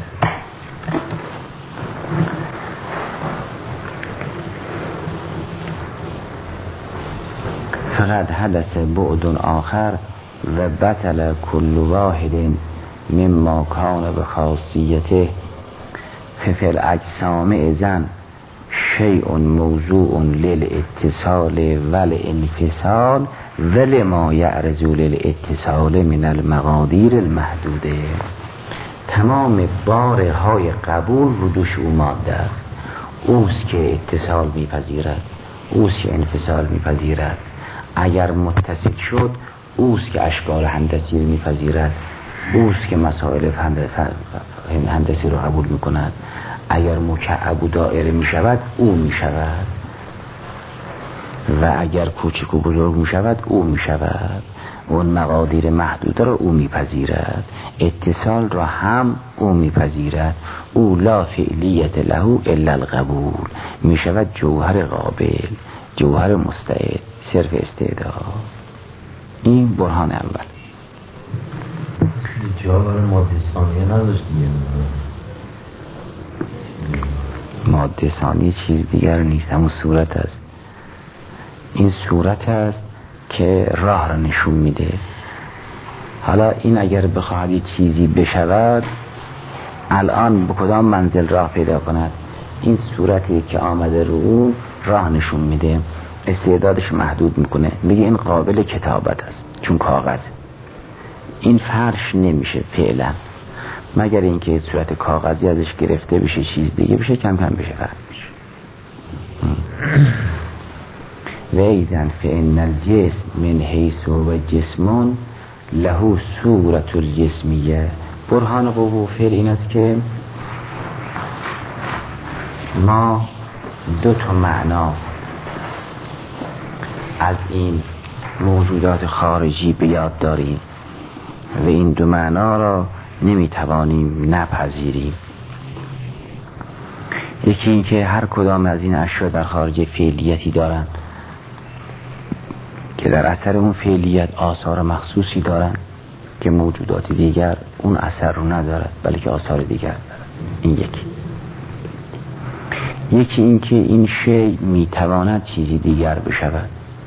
فقط حدث بعد آخر و بطل کل واحد مما کان به خاصیته ففل اجسام ازن شیء موضوع للاتصال والانفصال ولما یعرض للاتصال من المقادیر المحدوده. تمام بارهای قبول رو دوش او ماده است. اوست که اتصال میپذیرد، اوست که انفصال میپذیرد. اگر متصل شد اوست که اشکال هندسی رو میپذیرد، اوست که مسائل هندسی رو قبول میکند. اگر مکعب و دائره میشود او میشود و اگر کوچک و بزرگ میشود او میشود. اون مقادیر محدوده را او میپذیرد، اتصال را هم او میپذیرد. او لا فعلیت له الا القبول، میشود جوهر قابل، جوهر مستعد، صرف استعداد. این برهان اول. جا برای ماده ثانیه نداشت دیگه. ماده ثانیه چیز دیگر نیست، همون صورت است. این صورت است که راه را نشون میده. حالا این اگر بخواهد یه چیزی بشود الان به کدام منزل راه پیدا کند؟ این صورتی که آمده رو اون راه نشون میده، استعدادش محدود میکنه، میگه این قابل کتابت است چون کاغذ، این فرش نمیشه فعلا مگر اینکه صورت کاغذی ازش گرفته بشه چیز دیگه بشه، کم کم بشه فرش بشه. و ایزن فإن الجسم من حیث و جسمون له صورت الجسمیه. برهان قوه فعل این است که ما دو تا معنا از این موجودات خارجی به یاد داریم و این دو معنا را نمیتوانیم نپذیریم. یکی این که هر کدام از این اشیا در خارج فعلیتی دارند که در اثر اون فعلیت آثار مخصوصی دارند که موجودات دیگر اون اثر رو ندارد بلکه آثار دیگر دارد. این یکی. یکی این که این شی میتواند چیزی دیگر بشود.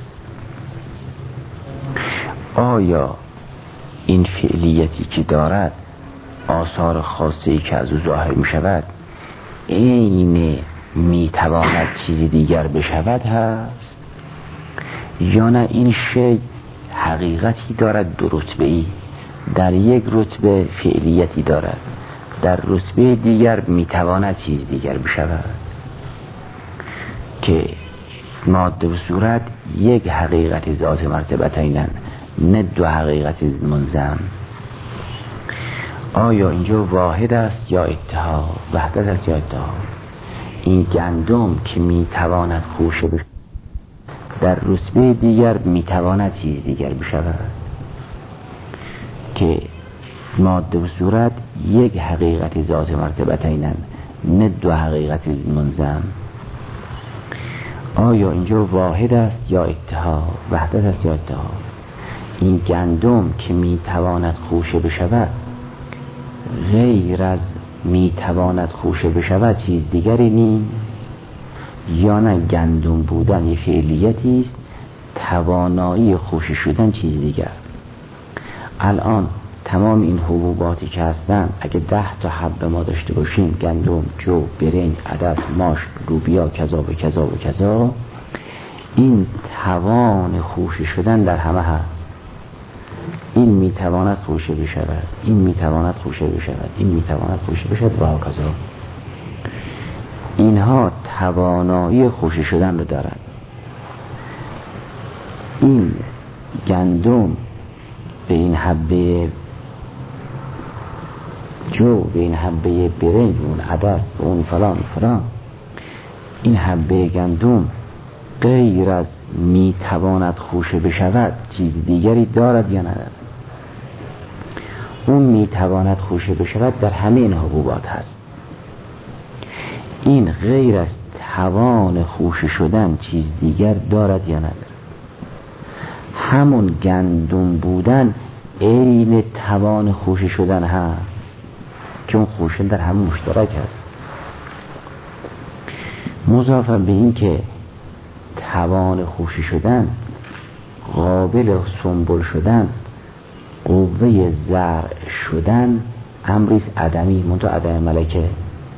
آیا این فعلیتی که دارد آثار خاصی که از او ظاهر می شود این می تواند چیزی دیگر بشود هست، یا نه این شی حقیقتی دارد دو رتبه‌ای، در یک رتبه فعلیتی دارد، در رتبه دیگر می تواند چیز دیگر بشود، که ماده و صورت یک حقیقت ذات مرتبتینن نه دو حقیقت منظم. آیا اینجا واحد است یا اتحاد، وحدت است یا اتحاد؟ این گندم که میتواند خوشه بشود در رتبه دیگر میتواند چیز دیگر بشود، که ماده و صورت یک حقیقت ذات مرتبتینن نه دو حقیقت منظم. آیا اینجا واحد است یا اتحاد، وحدت است یا اتحاد؟ این گندم که میتواند خوشه بشود غیر از میتواند خوشه بشود چیز دیگری نیست، یا نه گندم بودن یه فعلیتی است، توانایی خوشه شدن چیز دیگر. الان تمام این حبوباتی که هستن اگه ده تا حبه ما داشته باشیم، گندم، جو، برنج، عدس، ماش، لوبیا، کذا و کذا و کذا، این توان خوشه شدن در همه هست. این میتواند خوشه بشود، این میتواند خوشه بشود، این میتواند خوشه بشود و هکذا. اینها توانایی خوشه شدن رو دارند. این گندم به این حبه جو، به این حبه برنج، اون عدس، اون فلان فلان، این حبه گندم غیر از میتواند خوشه بشود چیز دیگری دارد یا ندارد؟ اون میتواند خوشه بشود در همه این حبوبات هست. این غیر از توان خوشه شدن چیز دیگر دارد یا ندارد؟ همون گندم بودن عین توان خوشه شدن هست، که اون خوشه در همه مشترک هست. مضافاً به این که توان خوشه شدن، قابل سنبل شدن، قوه زرع شدن امریست عدمی، منتها عدم ملکه.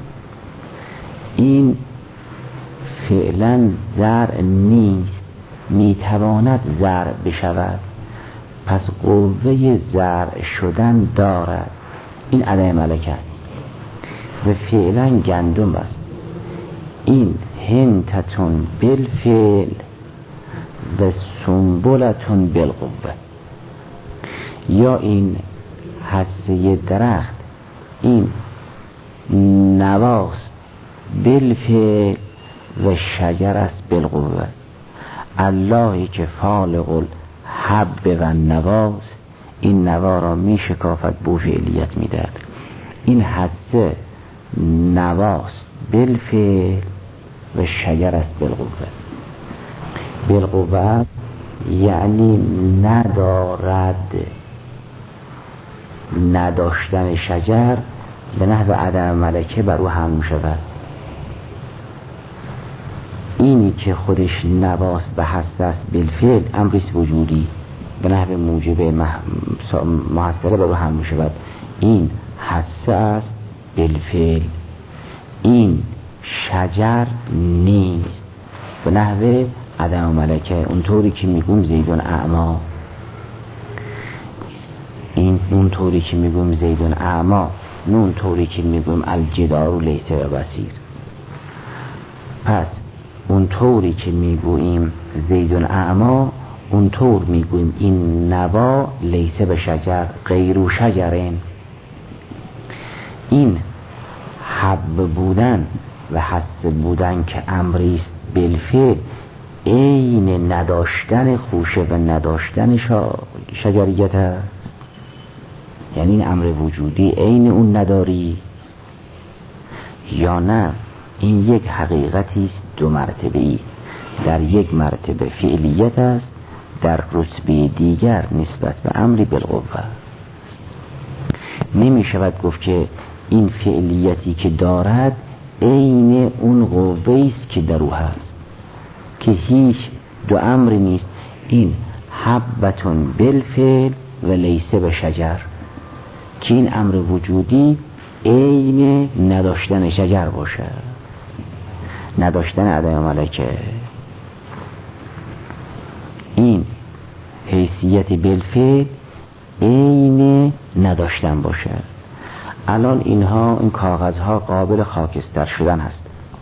این فعلا زرع نیست، میتواند زرع بشود، پس قوه زرع شدن دارد، این عدم ملکه است و فعلا گندم است. این هنتتون بالفعل و سنبلتون بالقوه. یا این حسه درخت، این نواست بالفعل و شجر است بالقوه. اللهی که فالق الحب و نواست، این نوا را می شکافت، بو فعلیت می دهد. این حسه نواست بالفعل و شجر است بالقوه. بالقوه یعنی ندارد، نداشتن شجر به نحو عدم ملکه بر او هم می شود. اینی که خودش نواست به حسه است بالفعل امریست وجودی، به نحو موجب محصله بر او هم می شود. این حسه است بالفعل. این شجر نیست، به نحوه عدم و ملکه. اونطوری که میگم زیدون اعما، این اونطوری که میگم زیدون اعما، نه اونطوری که میگم الجدار لیس بصیر. پس اونطوری که میگوییم زیدون اعما، اونطور میگوییم این نوا لیس به شجر، غیر شجرین. این حب بودن و حس بودن که امریست بالفعل، عین نداشتن خوشه و نداشتن شجریت است. یعنی این امر وجودی عین اون نداری، یا نه این یک حقیقتی است دو مرتبه‌ای. در یک مرتبه فعلیت است، در رتبه دیگر نسبت به امری بالقوه. نمی شود گفت که این فعلیتی که دارد عین اون قوه است که در او هست، که هیچ دو امری نیست. این حبتون بالفعل و لیس به شجر، که این امر وجودی عین نداشتن شجر باشه، نداشتن عدم ملکه. این حیثیت بالفعل عین نداشتن باشه. الان اینها، این کاغذها قابل خاکستر شدن هست،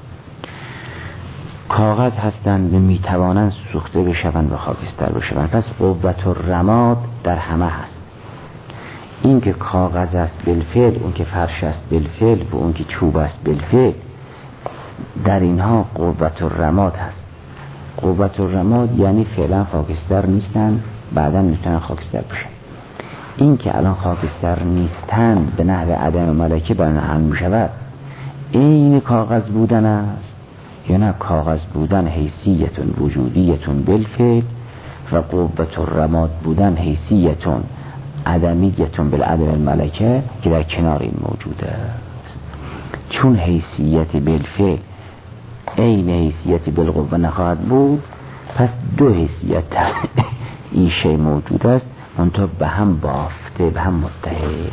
کاغذ هستند و میتوانند سوخته بشوند و خاکستر بشوند. پس قوت الرماد در همه هست. این که کاغذ است بالفعل، اون که فرش است بالفعل و اون که چوب است بالفعل، در اینها قوت الرماد هست. قوت الرماد یعنی فعلا خاکستر نیستن، بعدا میتونن خاکستر بشن. این که الان خاکستر نیستن به نحو عدم ملکه برنهان میشود، این کاغذ بودن است یا نه؟ کاغذ بودن حیثیتون وجودیتون بالفعل و قوت الرماد بودن حیثیتون عدمیتون بالعدم الملکه که در کنار این موجوده است. چون حیثیت بالفعل عین حیثیت بالقوه نخواهد بود، پس دو حیثیت این شی موجود است، منتها به هم بافته، به هم متحد،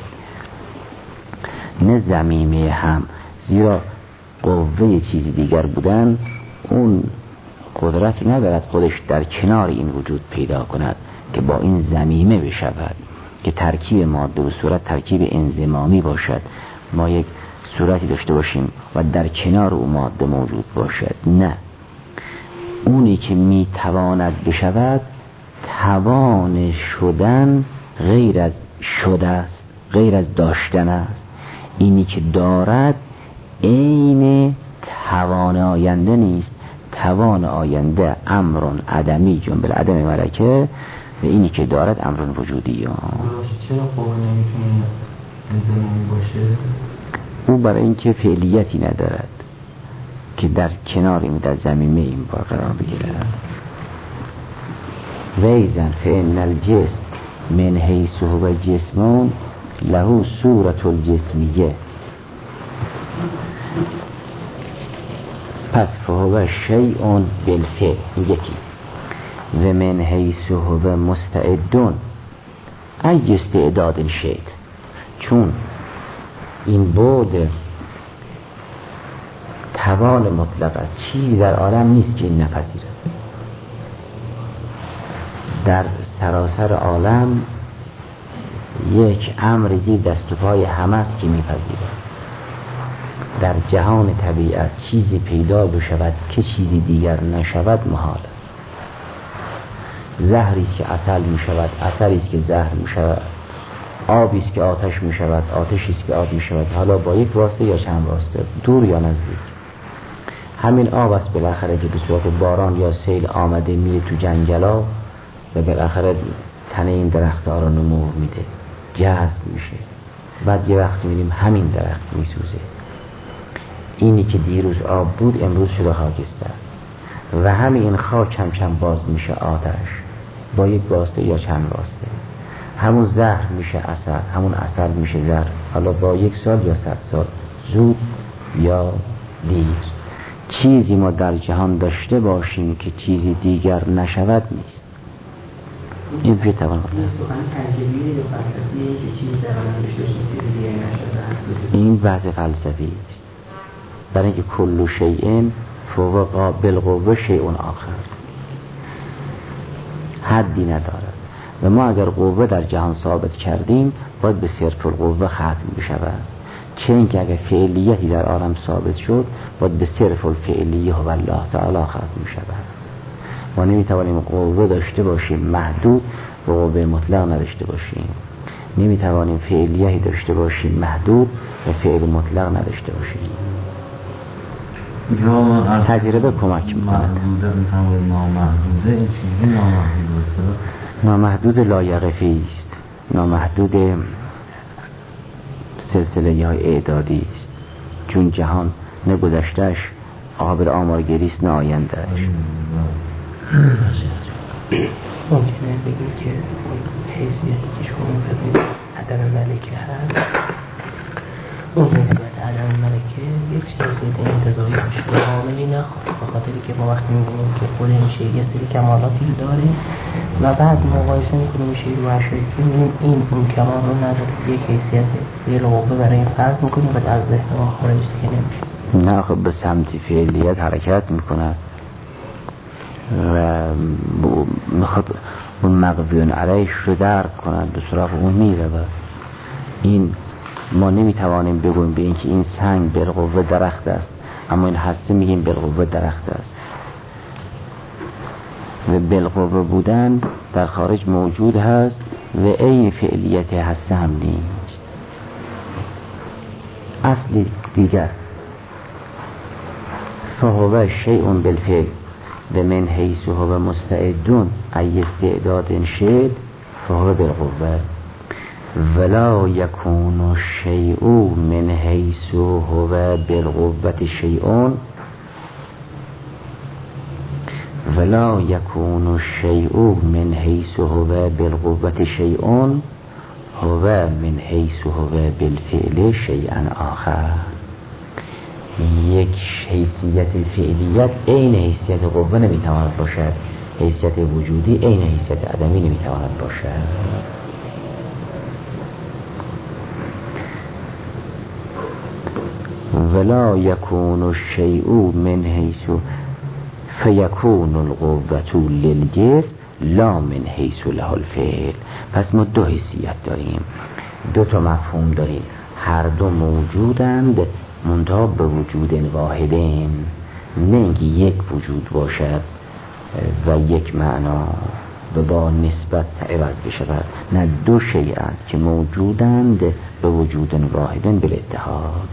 نه ضمیمه هم. زیرا قوه چیزی دیگر بودن اون قدرت ندارد خودش در کنار این وجود پیدا کند که با این ضمیمه بشود، که ترکیب ماده و صورت ترکیب انضمامی باشد. ما یک صورتی داشته باشیم و در کنار او ماده موجود باشد. نه، اونی که می تواند بشود توان شدن غیر از شده است، غیر از داشتن است. اینی که دارد عین توان آینده نیست. توان آینده امرون عدمی جنب بالعدم ملکه، و اینی که دارد امرون وجودی. چرا قوه نمیتونه انضمامی باشه؟ او برای اینکه فعلیتی ندارد که در کنار این در ضمیمه این بار قرار بگیره. ویزن فإن الجسم من حیث هو جسمون له صورت الجسمیه. پس فهو شیء بالفعل یکی، و من حیث هو مستعدون ای استعداد شیء. چون این بود توان مطلق است، چیزی در عالم نیست که این نپذیرد. در سراسر عالم یک امری دست و پای همه است که میپذیرد. در جهان طبیعت چیزی پیدا بشود که چیزی دیگر نشود محال. زهری است که عسل میشود، عسلی است که زهر میشود، آبی است که آتش میشود، آتشی است که آب میشود، حالا با یک واسطه یا چند واسطه، دور یا نزدیک. همین آب است بالاخره که به صورت باران یا سیل آمده میره تو جنگلا و بالاخره تنه این درخت‌ها رو نمو میده، جذب میشه. بعد یه وقت میبینیم همین درخت میسوزه. اینی که دیروز آب بود امروز شده خاکستر، و همین خاک کم کم باز میشه آتش، با یک واسطه یا چند واسطه. همون زهر میشه عسل، همون عسل میشه زهر، حالا با یک سال یا صد سال، زود یا دیر. چیزی ما در جهان داشته باشیم که چیزی دیگر نشود نیست. این پیش توان این بحث فلسفی است. برای اینکه کل شیء فوق قابل قوه شیء آخر، حدی ندارد و ما اگر قوه در جهان ثابت کردیم باید به صرف القوه ختم بشود، چه اینکه اگر فعلیتی در عالم ثابت شد باید به صرف الفعلیه و الله تعالی ختم شود. ما نمیتوانیم قوه داشته باشیم محدود و قوه مطلق نداشته باشیم، نمیتوانیم فعلیتی داشته باشیم محدود و فعل مطلق نداشته باشیم. تجربه کمک می‌کند. محدوده می‌تونه نامحدوده این چیزی نامحدوده نامحدود لایقفی است، نامحدود سلسله های اعدادی است، چون جهان نه گذشته‌اش قابل آمارگیری است نه آینده‌اش. ممکنه بگیم که حیثیتی که شما می‌فرمایید عدم ملکه هست، اون حیثیت عدم ملکه یک حیثیت انتزاعی باشه و عاملی نخواد، به خاطری که ما وقتی می‌بینیم که خود این شیء یه سری کمالاتی داره و بعد مقایسه می‌کنیم شیء رو اشیایی که می‌بینیم این اون کمال رو نداره، یک حیثیت یه لغوه برای این فرض می‌کنیم و از ذهن ما خارج دیگه نمیشه. نه خب به سمت فعلیت حرکت می‌کنه و میخواد اون مقبیون علیش رو درک کنند، به سراغ اون میره و این ما نمیتوانیم بگویم به اینکه این سنگ بالقوه درخت است، اما این هسته میگیم بالقوه درخت است و بالقوه بودن در خارج موجود هست و عین فعلیت هسته هم نیست، اصلی دیگر. فهو شیء بالفعل و من حیث هو مستعدون ای استعداد شد فهو بالقوه ولا یکون الشیء من حیث هو بالقوه شیء ولا یکون الشیء من حیث هو بالقوه شیء هو من حیث هو بالفعل شیئا آخر. یک حیثیت فعلیت عین حیثیت قوه نمیتواند باشد، حیثیت وجودی عین حیثیت عدمی نمیتواند باشد. ولا یکون الشیء من حیث فیکون القوة للجسم لا من حیث له الفعل. پس ما دو حیثیت داریم، دو تا مفهوم داریم، هر دو موجودند منتها به وجود واحدین، نه اینکه یک وجود باشد و یک معنا و با نسبت عوض بشود، نه دو شیئند که موجودند به وجود واحدین بالاتحاد.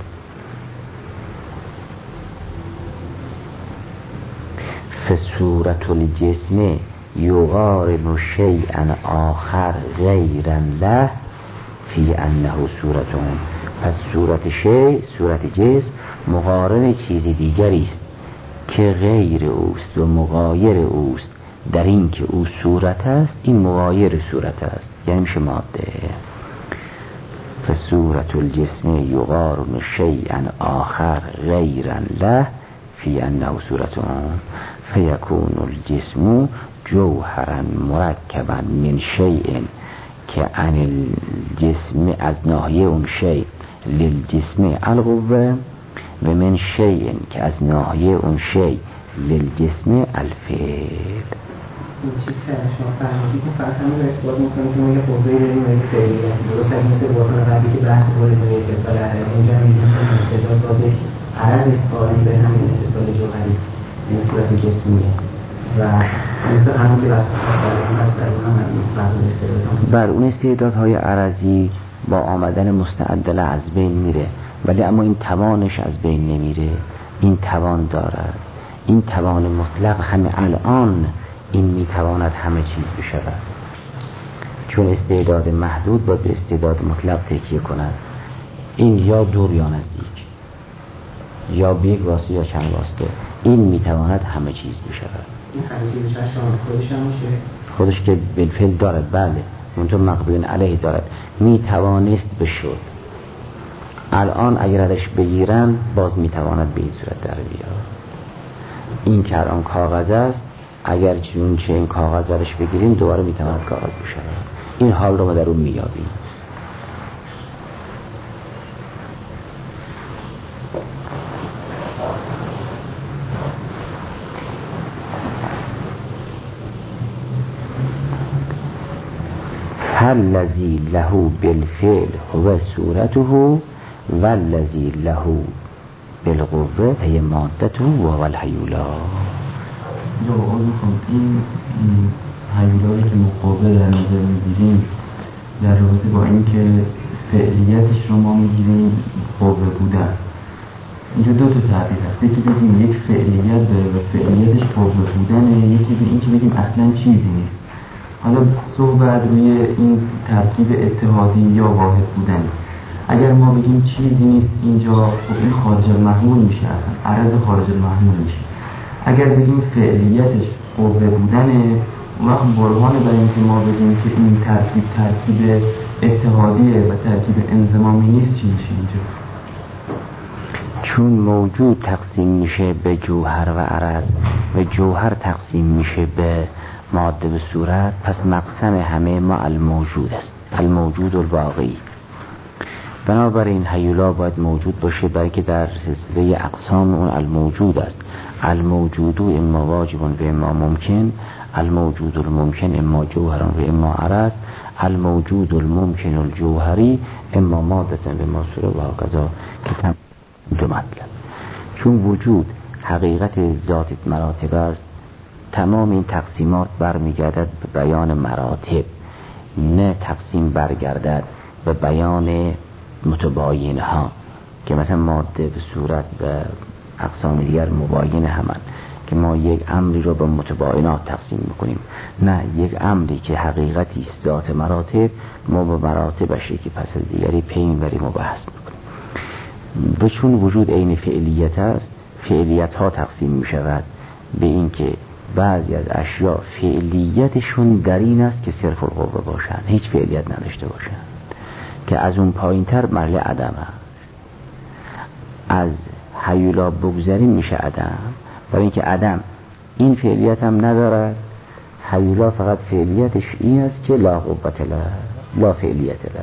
فصورت الجسم یقارن شیئا آخر غیرا له فی انه صورتون. پس صورت شیء، صورت جسم مقارن چیز دیگری است که غیر اوست و مغایر اوست، در این که او صورت است این مغایر صورت است، یعنی میشه ماده. فصورت الجسم یقارن شیئا آخر غیرا له فی انه صورتون فیکون الجسم جوهرا مرکبا من شیء که عن الجسم از ناحیه اون شیء للجسم القوه و من شیء که از ناحیه اون شیء للجسم الفعل. این چیز که شما فرمودید که فقط همین رو اثبات میکنید که ما یه قوه‌ای داریم و یه فعلیت درست اگه مثل بحران قبلی که بحث بوده به اتصال عرض اینجا میگیم که استعداد بازش عرض قائم به همین اتصال جوهری این صورت جسمیه و مثل همون که بحث فرمودید هست در اون هم فرمود استعداد بر اون استعدادهای عرضی با آمدن مستعدله از بین میره، ولی اما این توانش از بین نمیره، این توان دارد، این توان مطلق همه الان این میتواند همه چیز بشود، چون استعداد محدود باید به استعداد مطلق تکیه کند. این یا دور یا نزدیک، یا به یک واسطه یا چند واسطه، این میتواند همه چیز بشود. این خریزی بشن خودش هم میشه خودش که بالفعل دارد، بله اونطور مقبول علیه دارد، میتوانست بشد، الان اگر ازش بگیرن باز میتواند به این صورت در بیاد. این که الان کاغذ است، اگر چون چه این کاغذ ازش بگیریم دوباره میتواند کاغذ بشود. این حال رو ما در اون میابیم. فالذی له بالفعل هو صورته والذی له بالقوه هی مادته و هو الحیولا. جو آقا این حیولایی که مقابل در نظر میگیریم در رابطه با اینکه فعلیتش رو ما میگیریم قوه بودن، اینجا دو تا تعبیر هست. یکی بگیم یک فعلیت داره و فعلیتش قوه بودنه، یکی به این که بگیم اصلا چیزی نیست. حالا صحبت روی این ترکیب اتحادی یا واحد بودن. اگر ما بگیم چیزی نیست اینجا، خب این خارج المحمول میشه، اصلا عرض خارج المحمول میشه. اگر بگیم فعلیتش قوه بودنه، وقت برهانه برای اینکه ما بگیم که این ترکیب ترکیب اتحادیه و ترکیب انضمامی نیست، چی میشه اینجا؟ چون موجود تقسیم میشه به جوهر و عرض و جوهر تقسیم میشه به ماده و صورت، پس مقسم همه ما الموجود است، الموجود الواقعی. بنابراین هیولا باید موجود باشه، برای که در سلسله اقسام اون الموجود است. الموجود اما واجب و اما ممکن، الموجود الممکن اما جوهر و اما عرض، الموجود الممکن الجوهری اما ماده و اما صورت و هکذا که تم دو مطلب. چون وجود حقیقت ذات مراتب است، تمام این تقسیمات برمیگردد به بیان مراتب، نه تقسیم برگردد به بیان متباین ها که مثلا ماده به صورت و اقسام دیگر مباین همند که ما یک امری رو به متباینات تقسیم میکنیم. نه، یک امری که حقیقتی است ذات مراتب، ما به مراتبش که پس از دیگری پی بریم و بحث میکنیم. و چون وجود عین فعلیت است، فعلیت ها تقسیم میشود به این که بعضی از اشیاء فعلیتشون در این است که صرف القوه باشند، هیچ فعلیت نداشته باشند، که از اون پایین تر مرحله عدم است. از هیولا بگذاریم میشه عدم، برای اینکه عدم این فعلیت هم ندارد. هیولا فقط فعلیتش این است که لا قوت له، لا فعلیت له.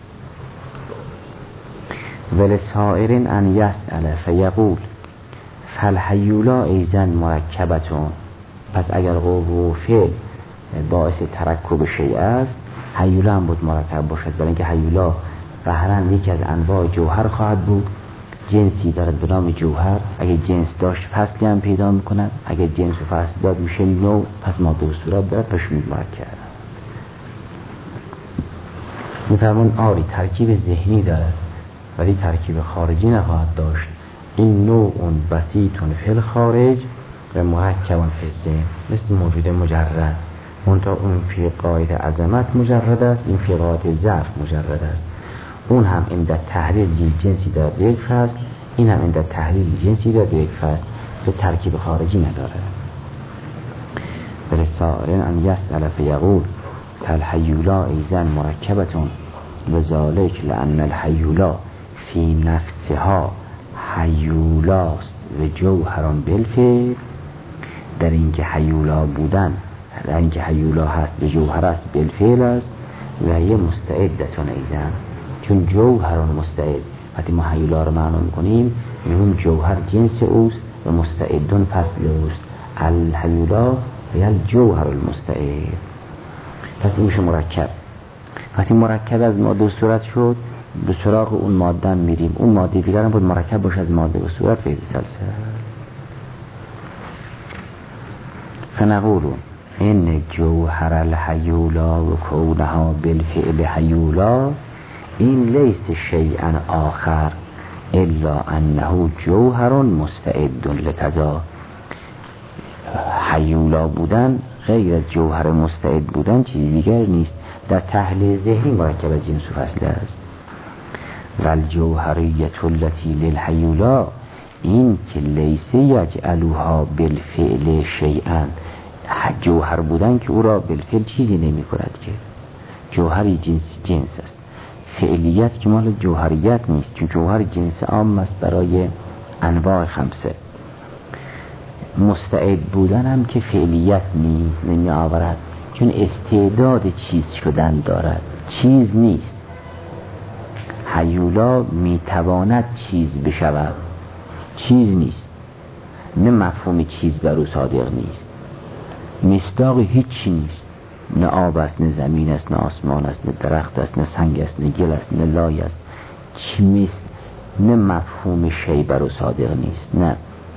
ولسائر ان یسأل فیقول فالهیولا ایزن مرکبتون. پس اگر قوه و فعل باعث ترکب شیء است، هیولا هم بود مرکب باشد، برای اینکه هیولا قهرن یکی از انواع جوهر خواهد بود. جنسی دارد به نام جوهر، اگه جنس داشت فصلی هم پیدا میکند، اگه جنس و فصل داد میشه نوع، پس ماده و صورت دارد، پس میشه مرکب. میفرمون آری ترکیب ذهنی دارد ولی ترکیب خارجی نخواهد داشت. این نوع بسیطون فی الخارج و مرکبون فی الذهن، مثل موجود مجرد، منتها اون فی قاعده عظمت مجرد است، این فی قاعده ضعف مجرد است. اون هم این در تحلیل جنسی دارد به یک فصل، این هم این در تحلیل جنسی دارد به یک فصل، به ترکیب خارجی نداره. ولسائرین ان یسأل فیقول فالهیولا ایزن مرکبتون وذالک لأن الهیولا فی نفسها هیولاست و جوهران بالفعل. در اینکه هیولا بودن، در اینکه هیولا هست به جوهر است بالفعل است، و یه مستعدتون ایزن، چون جوهران مستعد. وقتی ما هیولا رو معنا میکنیم میگیم جوهر جنس اوست و مستعدون فصل اوست. الهیولا یا الجوهر المستعد. پس این میشه مرکب. وقتی مرکب از ماده و صورت شد، به سراغ اون ماده میریم، اون ماده دیگر هم بود مرکب باشه از ماده و صورت فیض سلسل. فنقولون این جوهر الهیولا و کونها بالفعل هیولا این لیست شیئا آخر الا انه جوهر مستعد لتزا. هیولا بودن غیر از جوهر مستعد بودن چیزی دیگر نیست، در تحلیل ذهنی مرکب از جنس و فصل است. والجوهریت التي للهیولا این که لیس یجعلوها بالفعل شیئا، جوهر بودن که او را بالفعل چیزی نمی کند، که جوهری جنس جنس است. فعلیت که مال جوهریت نیست، چون جوهر جنس عام است برای انواع خمسه. مستعد بودن هم که فعلیت نیست، نمی آورد، چون استعداد چیز شدن دارد، چیز نیست. هیولا می تواند چیز بشود، چیز نیست، نه مفهوم چیز بر او صادق نیست، مصداق هیچی نیست. نه آب است، نه زمین است، نه آسمان است، نه درخت است، نه سنگ است، نه گل است، نه لای است. چیست؟ نه مفهوم شی بر او صادق نیست، نه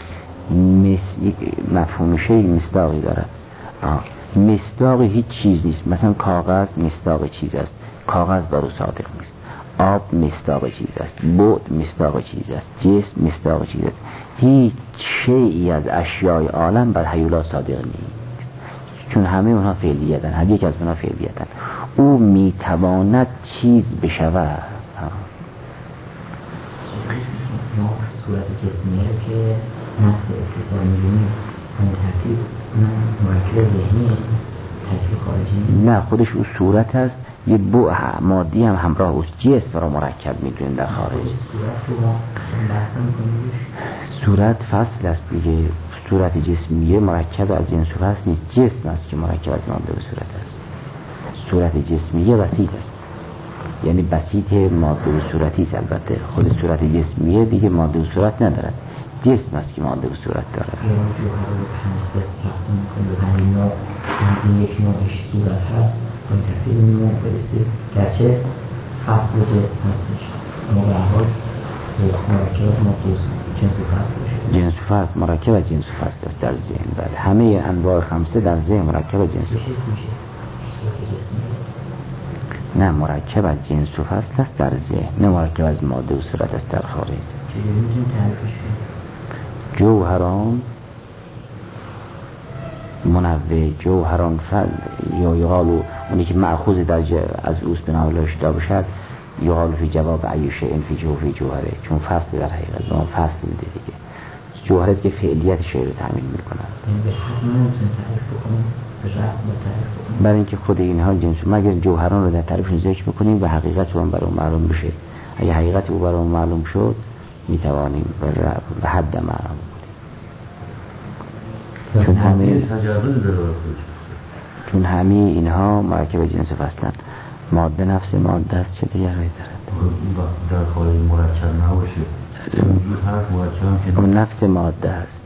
مفهوم شی مصداقی دارد. آه. مصداق هیچ چیز نیست. مثلا کاغذ مصداق چیز است، کاغذ بر او صادق نیست. آب مصداق چیز است، بعد مصداق چیز است، جسم مصداق چیز است. هیچ شیئی از اشیای عالم بر هیولا صادق نیست، چون همه اونها فعلیتن، هر یک از اونها فعلیتن. او میتواند چیز بشود. ما صورت جسمیه که نفس اتصال می‌بینیم این ترتیب مرکب ذهنی ترکیب خارجی؟ نه، خودش او صورت است، یه بعد مادی هم همراه اوست. جسم را مرکب می‌دونیم در خارج. صورت فصل است دیگه. صورت جسمیه مرکب از جنس و فصل نیست، جسم است که مرکب از ماده و صورت است. صورت جسمیه بسیط است، یعنی بسیط ماده و صورتی است. البته خود صورت جسمیه دیگه ماده و صورت ندارد، جسم است که ماده و صورت دارد. یک نوعش صورت هست، این ترتیب نوع برسید گرچه فصل جسم هستش، اما به حال مرکب از ماده و جنس و فصل باشه. جنس و فصل مرکب از جنس و فصل است در ذهن. بله، همه انواع خمسه در ذهن مرکب از جنس و فصل. نه، مرکب از جنس و فصل است در ذهن، نه مرکب از ماده و صورت است در خارج. جوهران منوع، جوهران فل یا یقالو اونی که مأخوذ در ج... از اوست بناولش دا باشد، یقالو فی جواب عیوشه این فی جوفی جوهره، چون فصل در حقیقت اون فصل میده دیگه. جوهرت که فعلیت شی رو تأمین میکنن. برای اینکه خود اینها جنس، مگر جوهران رو در تعریفشون ذکر بکنیم و حقیقت اون برای معلوم بشه. اگه حقیقت او برای معلوم شد میتوانیم به حد معلوم کنیم. چون همه چون همه اینها مرکب جنس فصلن. ماده نفس ماده است، چه دیگری دارد؟ در خارج مرکب نباشه، اون نفس ماده است.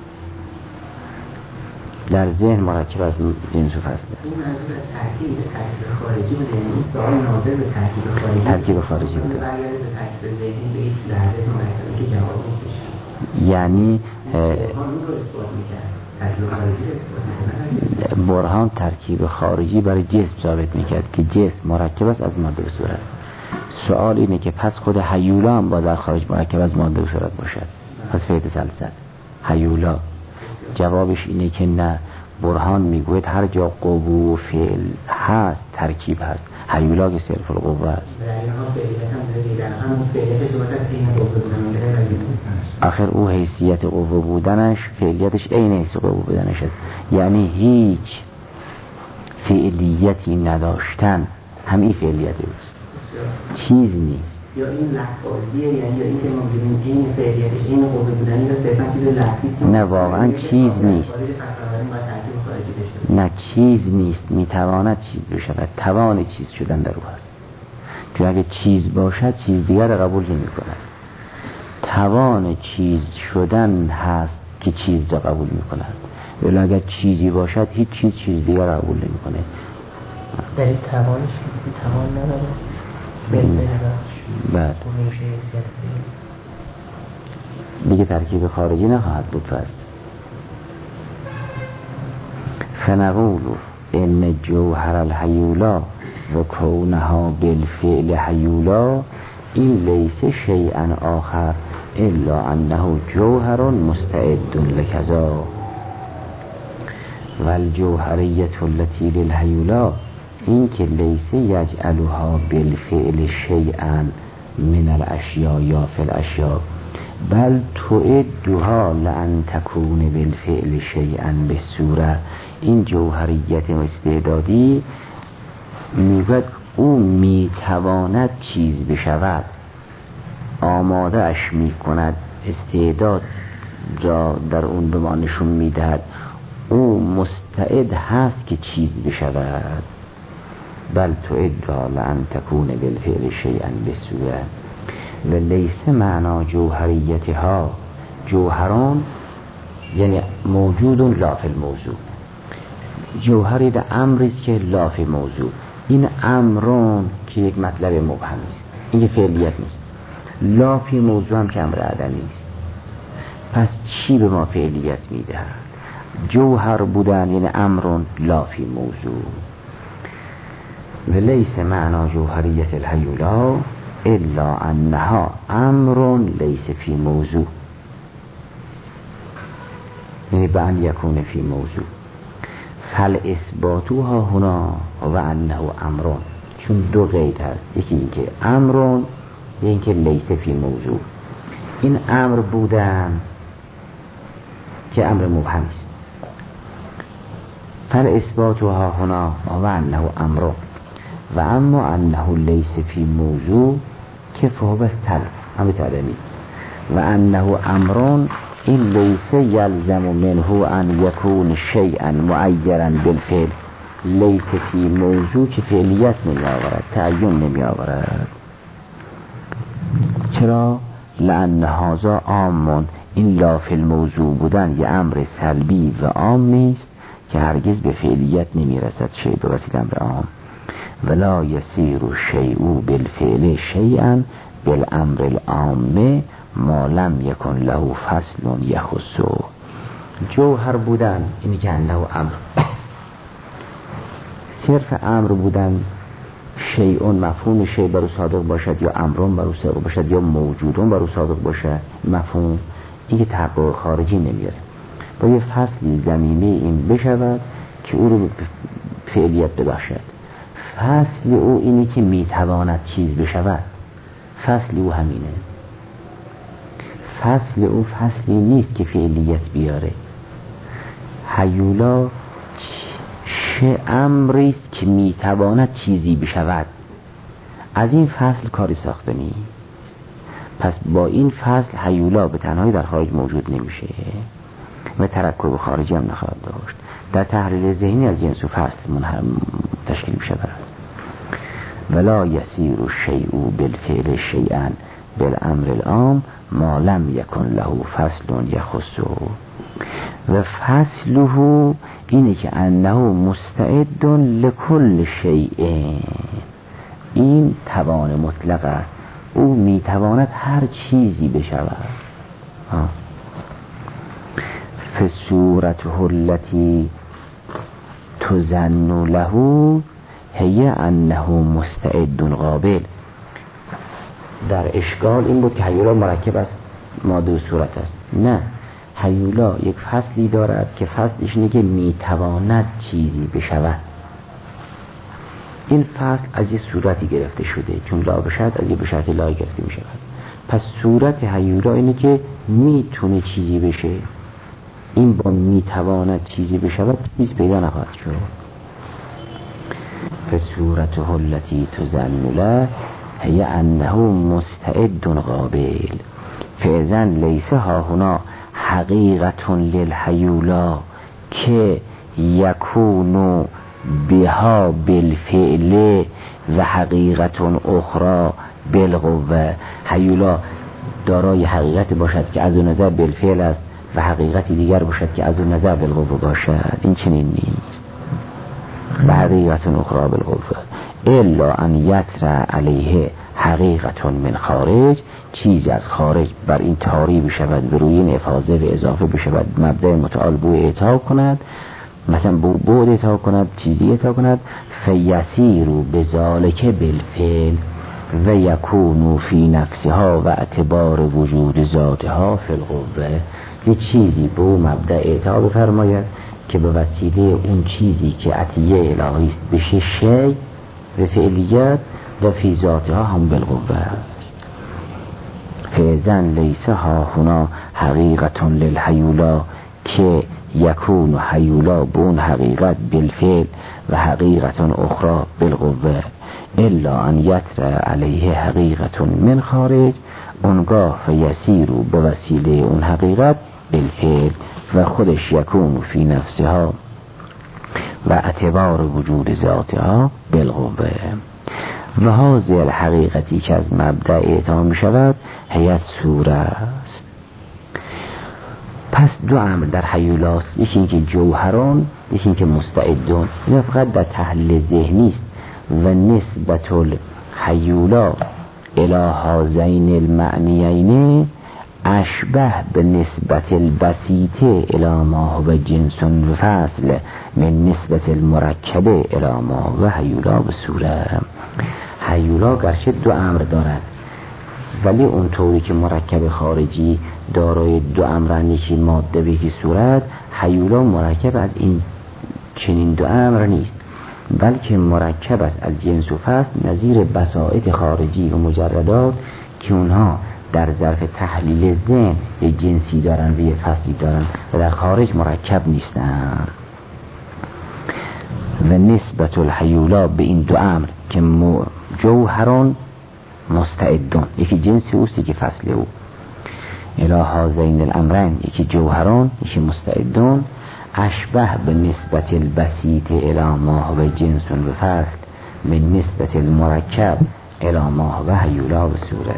در ذهن مرکب از جنس و فصل است. این منظور ترکیب ترکیب خارجی بوده، این سوال ناظر به ترکیب خارجی ترکیب خارجی بوده، برگرده به ترکیب ذهنی به یک لحظه مرکبی که جواب نیستش. یعنی برهان رو اثبات میکرد، ترکیب خارجی رو اثبات میکرد. برهان ترکیب خارجی برای جسم ثابت میکرد که جسم مرکب است از ماده و صورت. سوال اینه که پس خود هیولا هم با در خارج مرکب از ماده و صورت باشد، پس فیت سلسل هیولا. جوابش اینه که نه، برهان میگوید هر جا قوه و فعل هست ترکیب هست. هیولا که صرف القوه است. آخر او حیثیت قوه بودنش، فعلیتش عین حیث قوه بودنش است. یعنی هیچ فعلیتی نداشتن همین فعلیت اوست، چیز نیست. یا این لحظیه، یعنی این که ما بگیم این فعلیتش این قوه بودنی رو صرفا چیز لحظی است. نه، واقعا چیز نیست. نه، چیز نیست. میتواند چیز بشود، توان چیز شدن در او هست. چون اگه چیز باشد چیز دیگر را قبول نمی کند. توان چیز شدن هست که چیز را قبول می کند. ولی اگر چیزی باشد هیچ چیز چیز دیگر را قبول نمی کند. در این توانش توان نداره بله بعد دیگه ترکیب خارجی نخواهد بود. فرض فنقول ان جوهر الحیولا و کونها بالفعل حیولا این لیس شیئا آخر الا انه جوهر مستعد لکذا والجوهریت التي للحیولا این که لیس یجعلها بالفعل شیئا من الاشیاء یا فی الاشیاء بل تعدها لان تکون بالفعل شیئا بالصوره. این جوهریت استعدادی میگوید او میتواند چیز بشود، آماده اش میکند، استعداد را در اون به ما نشون میدهد. او مستعد هست که چیز بشود. بل تعدها لان تکون بالفعل شیئا بالصوره و لیس معنا جوهریتها جوهران یعنی موجود لا فی الموضوع. جوهری در امری است که لاف موضوع. این امرون که یک مطلب مبهم است، این که فعلیت نیست. لافی موضوع هم که امر عدمی است. پس چی به ما فعلیت میدهد؟ جوهر بودن یعنی امرون لافی موضوع. و لیس معنا جوهریت الهیولا الا انها امرون لیس فی موضوع، یعنی به ان یکون فی موضوع. فل اثباتوها هنا و انه امرون، چون دو قید هست، یکی این که امرون، یکی این که لیس فی موضوع. این امر بودن که امر مبهم است. فل اثباتوها هنا و انه امرون و اما انه لیس فی موضوع که فهو سلب هم تعدمی و انه امرون این لیس یلزم منه ان یکون شیئا معیرا بالفعل. لیس فی موضوع که فعلیت نمی آورد، تعین نمی آورد. چرا؟ لأن هذا عام، این لا فی الموضوع بودن یه امر سلبی و عام نیست که هرگز به فعلیت نمی رسد شیء به وسیله امر عام. ولا یسیر شیء بالفعل شیئا بالامر العام ما لم یکن له فصل یخصه. جوهر بودن اینی که انه امر، صرف امر بودن شیئون مفهوم شیء برو صادق باشد یا امرون برو صادق باشد یا موجودون برو صادق باشد، مفهوم این که تحقق خارجی نمیاره. با یه فصلی زمینه این بشود که او رو فعلیت ببخشد. فصل او اینی که میتواند چیز بشود، فصل او همینه. فصل او فصلی نیست که فعلیت بیاره. هیولا چه امریست که میتواند چیزی بشود، از این فصل کاری ساخته نیست. پس با این فصل هیولا به تنهایی در خارج موجود نمیشه و ترکب خارجی هم نخواهد داشت. در تحلیل ذهنی از جنس و فصل منهم تشکیل میشود. ولا یسیر الشیء بالفعل شیئا بالامر العام ما لم یکن له فصل یخصه. و فصله اینه که انه مستعد لكل شیء، این توان مطلق است، او میتواند هر چیزی بشود. فصورته التي تظن له هی انه مستعد قابل. در اشکال این بود که هیولا مرکب از ماده و صورت است. نه، هیولا یک فصلی دارد که فصلش اینه که میتواند چیزی بشود. این فصل از یه صورتی گرفته شده، چون لا بشد از یه بشرط لا گرفته میشود. پس صورت هیولا اینه که میتونه چیزی بشه. این با میتواند چیزی بشود چیز پیدا نخواهد شد. فصورته التي تظن له هي انه مستعد قابل. فاذا ليس ها هنا حقیقت للهیولا که یکون بها بالفعل و حقیقت اخرى بالقوه. هیولا دارای حقیقت باشد که از نظر بالفعل است و حقیقتی دیگر باشد که از نظر بالقوه باشد. این چنین نیست. و حقیقت اخرى بالقوه الا ان یطرأ علیه حقیقت من خارج، چیزی از خارج بر این طاری بشود، به روی این افاضه و اضافه بشود، مبدأ متعال بو اعطا کند، مثلا بو بود اعطا کند، چیزی اعطا کند. فیسیر بذالک بالفعل و یکون فی نفسها و اعتبار وجود ذاتها فی القوه. یه چیزی بو مبدأ اعطا بفرماید که به وسیله اون چیزی که عطیه الهی است بشه شی و فعلیت و فی ذاتها هم بالقوه. فاذن لیس ها هنا حقیقت للهیولا که یکون هیولا بون حقیقت بالفعل و حقیقت اخرى بالقوه الا ان یطرأ علیه حقیقت من خارج، اونگاه فیسیر به وسیله اون حقیقت بالفعل و خودش یکون فی نفسها و اعتبار وجود ذاتها بالقوه. و هذه الحقیقتی که از مبدأ اعطا می شود هیت سوره است. پس دو امر در هیولاست، یکی اینکه جوهران، یکی اینکه مستعدون. این فقط در تحلیل ذهنی است. و نسبت الهیولا الی هذین المعنیین اشبه به نسبت البسیطه الی ما هو جنس و فصل من نسبت المرکبه الی ما هو هیولا به صوره. هیولا گرچه دو امر دارد، ولی اون طوری که مرکب خارجی دارای دو امرن، یکی ماده و یکی صورت، هیولا مرکب از این چنین دو امر نیست، بلکه مرکب است از جنس و فصل، نظیر بساطت خارجی و مجردات که اونها در ظرف تحلیل ذهن یک جنسی دارن و یک فصلی دارن و در خارج مرکب نیستن. و نسبت الهیولا به این دو امر که جوهران مستعدون، یکی جنسی اوست یکی فصل او، الی هذین الامرین، یکی جوهران یکی مستعدون، اشبه به نسبت البسیط الی ما هو جنس و فصل من نسبت المرکب الی ما هو هیولا و صوره.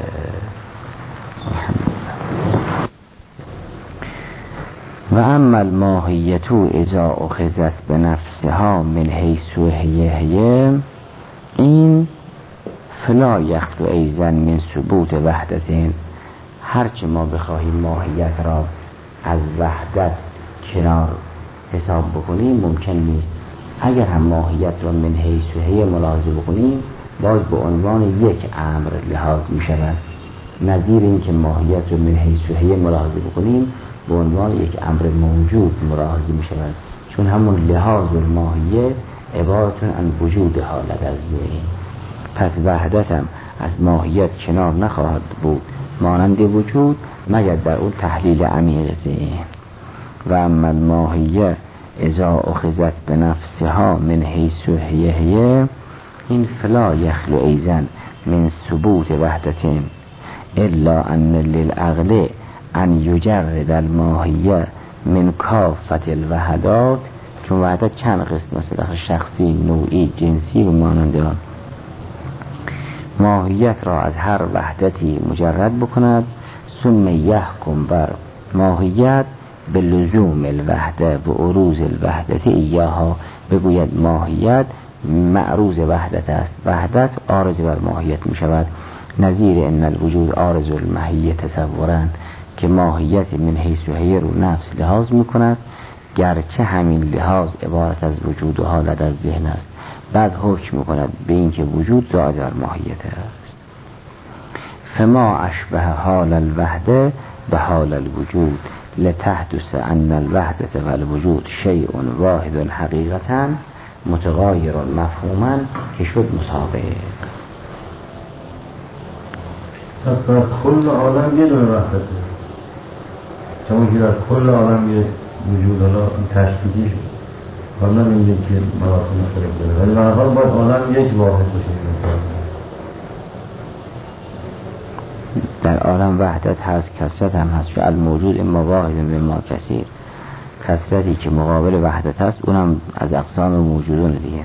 و اما الماهیت اذا اخذت بنفسها من حیث هی این فلا یخلو ایضا من ثبوت وحدتین. هرچه ما بخواهیم ماهیت را از وحدت کنار حساب بکنیم ممکن نیست. اگر هم ماهیت را من حیث هی ملاحظه بکنیم باز به عنوان یک امر لحاظ می شود، نظیر این که ماهیت را من حیث هی ملاحظه بکنیم به عنوان یک امر موجود ملاحظه می شود، چون همون لحاظ الماهیه عبارتون عن وجود حالت از ذهن. پس وحدت هم از ماهیت کنار نخواهد بود مانند وجود مگر در اون تحلیل عمیق ذهن. و اما الماهیه اذا اخذت بنفسها من حیث هی هی این فلا یخلو ایضا من ثبوت وحدتین الا ان للعقل ان یجرد الماهیه من کافت الوحدات. چون وحدت چند قسم است، شخصی، نوعی، جنسی و مانند آن. ماهیت را از هر وحدتی مجرد بکند، ثم یحکم بر ماهیت به لزوم الوحده و عروض الوحدت ایاها، بگوید ماهیت معروض وحدت است، وحدت عارض بر ماهیت می شود. نظیر ان الوجود عارض الماهیه تصورن که ماهیت من حیث و هی رو نفس لحاظ می کند، گرچه همین لحاظ عبارت از وجود و حالت از ذهن است، بعد حکم می کند به این که وجود زائد بر ماهیت است. فما اشبه حال الوحده به حال الوجود لتحدث ان الوحدت و الوجود شیء واحد حقیقتا متغایر مفهوما که شد مسابق. پس در کل عالم یه دونه وحدته، چون که در کل عالم یه وجود حالا تشکیلی شد، حالا این یکی مراتب مختلف داره، ولی به هر حال باید عالم یک واحد باشه. در عالم وحدت هست، کثرت هم هست، چون الموجود اما واحد به ما کثیر. کثرتی که مقابل وحدت هست اونم از اقسام موجودون دیگه.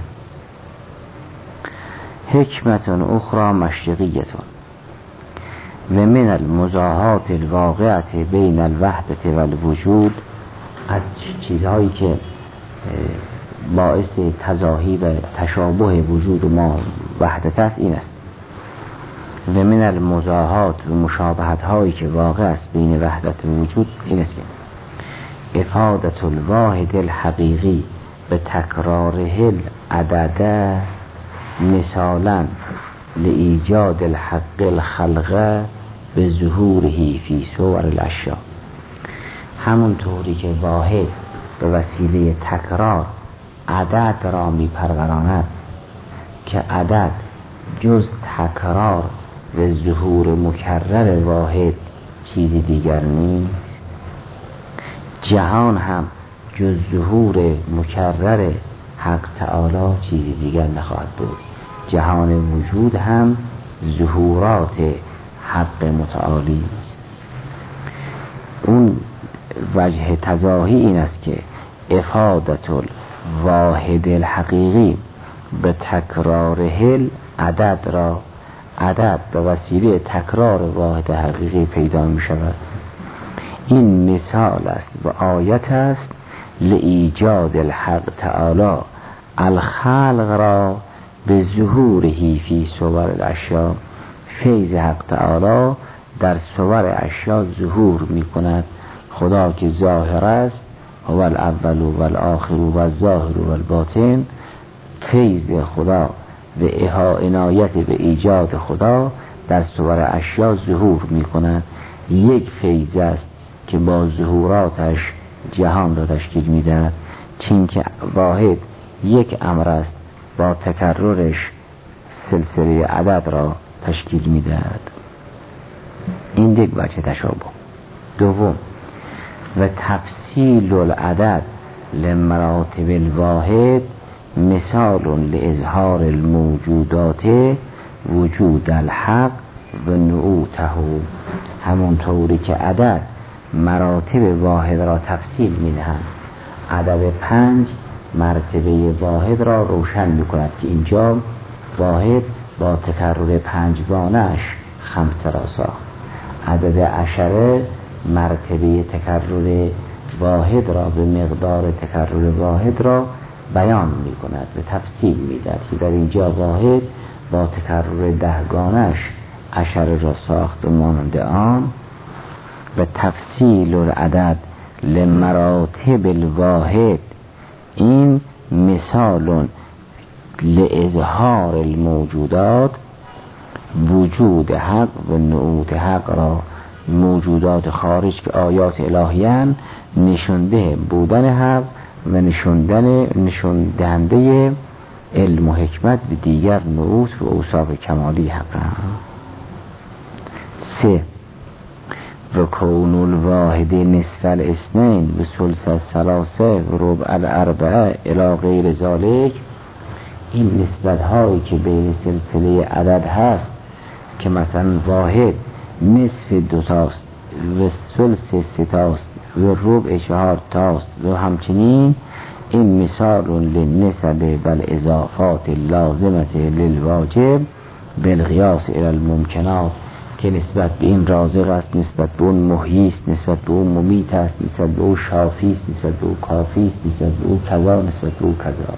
حکمت اخرى مشرقیتون و من المزاحات الواقعت بین الوحدت و الوجود، از چیزهایی که باعث تزاحی و تشابه وجود و ما وحدت است این است. و من المزاحات و مشابهت هایی که واقع است بین وحدت و وجود این است که افادت الواحد الحقیقی به تکراره العدد مثالا لایجاد الحق الخلقه به ظهوره فی صور الاشیاء. همون طوری که واحد به وسیله تکرار عدد را می پروراند که عدد جز تکرار و ظهور مکرر واحد چیزی دیگر نیست، جهان هم جز ظهور مکرر حق تعالی چیزی دیگر نخواهد بود. جهان وجود هم ظهورات حق متعالی است. اون وجه تزاحی این است که افادت الواحد الحقیقی به تکراره عدد را، عدد به وسیله تکرار واحد حقیقی پیدا می شود. این مثال است و آیت است لایجاد الحق تعالی الخلق را به ظهورهی فی صور الاشیاء. فیض حق تعالی در صور اشیاء ظهور می کند. خدا که ظاهر است، هو الاول و الاخر و الظاهر و الباطن، فیض خدا و عنایت به ایجاد خدا در صور اشیاء ظهور می کند. یک فیض است که با ظهوراتش جهان را تشکیل می دهد، چون که واحد یک امر است با تکررش سلسله عدد را تشکیل می دهد. این یک وجه تشابه. دوم، و تفصیل العدد لمراتب الواحد مثال لاظهار الموجودات وجود الحق و نعوته. همونطوری که عدد مراتب واحد را تفصیل می دهند، عدد پنج مرتبه واحد را روشن می کند که اینجا واحد با تکرر پنجگانش خمسه را ساخت. عدد عشره مرتبه تکرر واحد را به مقدار تکرر واحد را بیان می کند و تفصیل می دهد که در اینجا واحد با تکرر دهگانش عشره را ساخت و مانند آن. و تفصیل العدد لمراتب الواحد این مثال لاظهار الموجودات وجود حق و نعوت حق را، موجودات خارج که آیات الهیان نشونده بودن حق و نشوندن نشون دهنده علم و حکمت به دیگر نعوت و اوصاف کمالی حق. سه، و کون الواحد نصف الاثنین و ثلث الثلاثه و ربع الاربعه الی غیر ذالک. این نسبت هایی که بین سلسله عدد هست که مثلا واحد نصف دو تاست و ثلث سه تاست و ربع چهار تاست و همچنین، این مثال للنسب والاضافات اللازمه للواجب بالقیاس الی الممکنات، که نسبت به این رازق است، نسبت به اون محیی است، نسبت به اون ممیت است، نسبت به اون شافی است، نسبت به اون کافی است، نسبت به اون کذا، نسبت به اون کذا.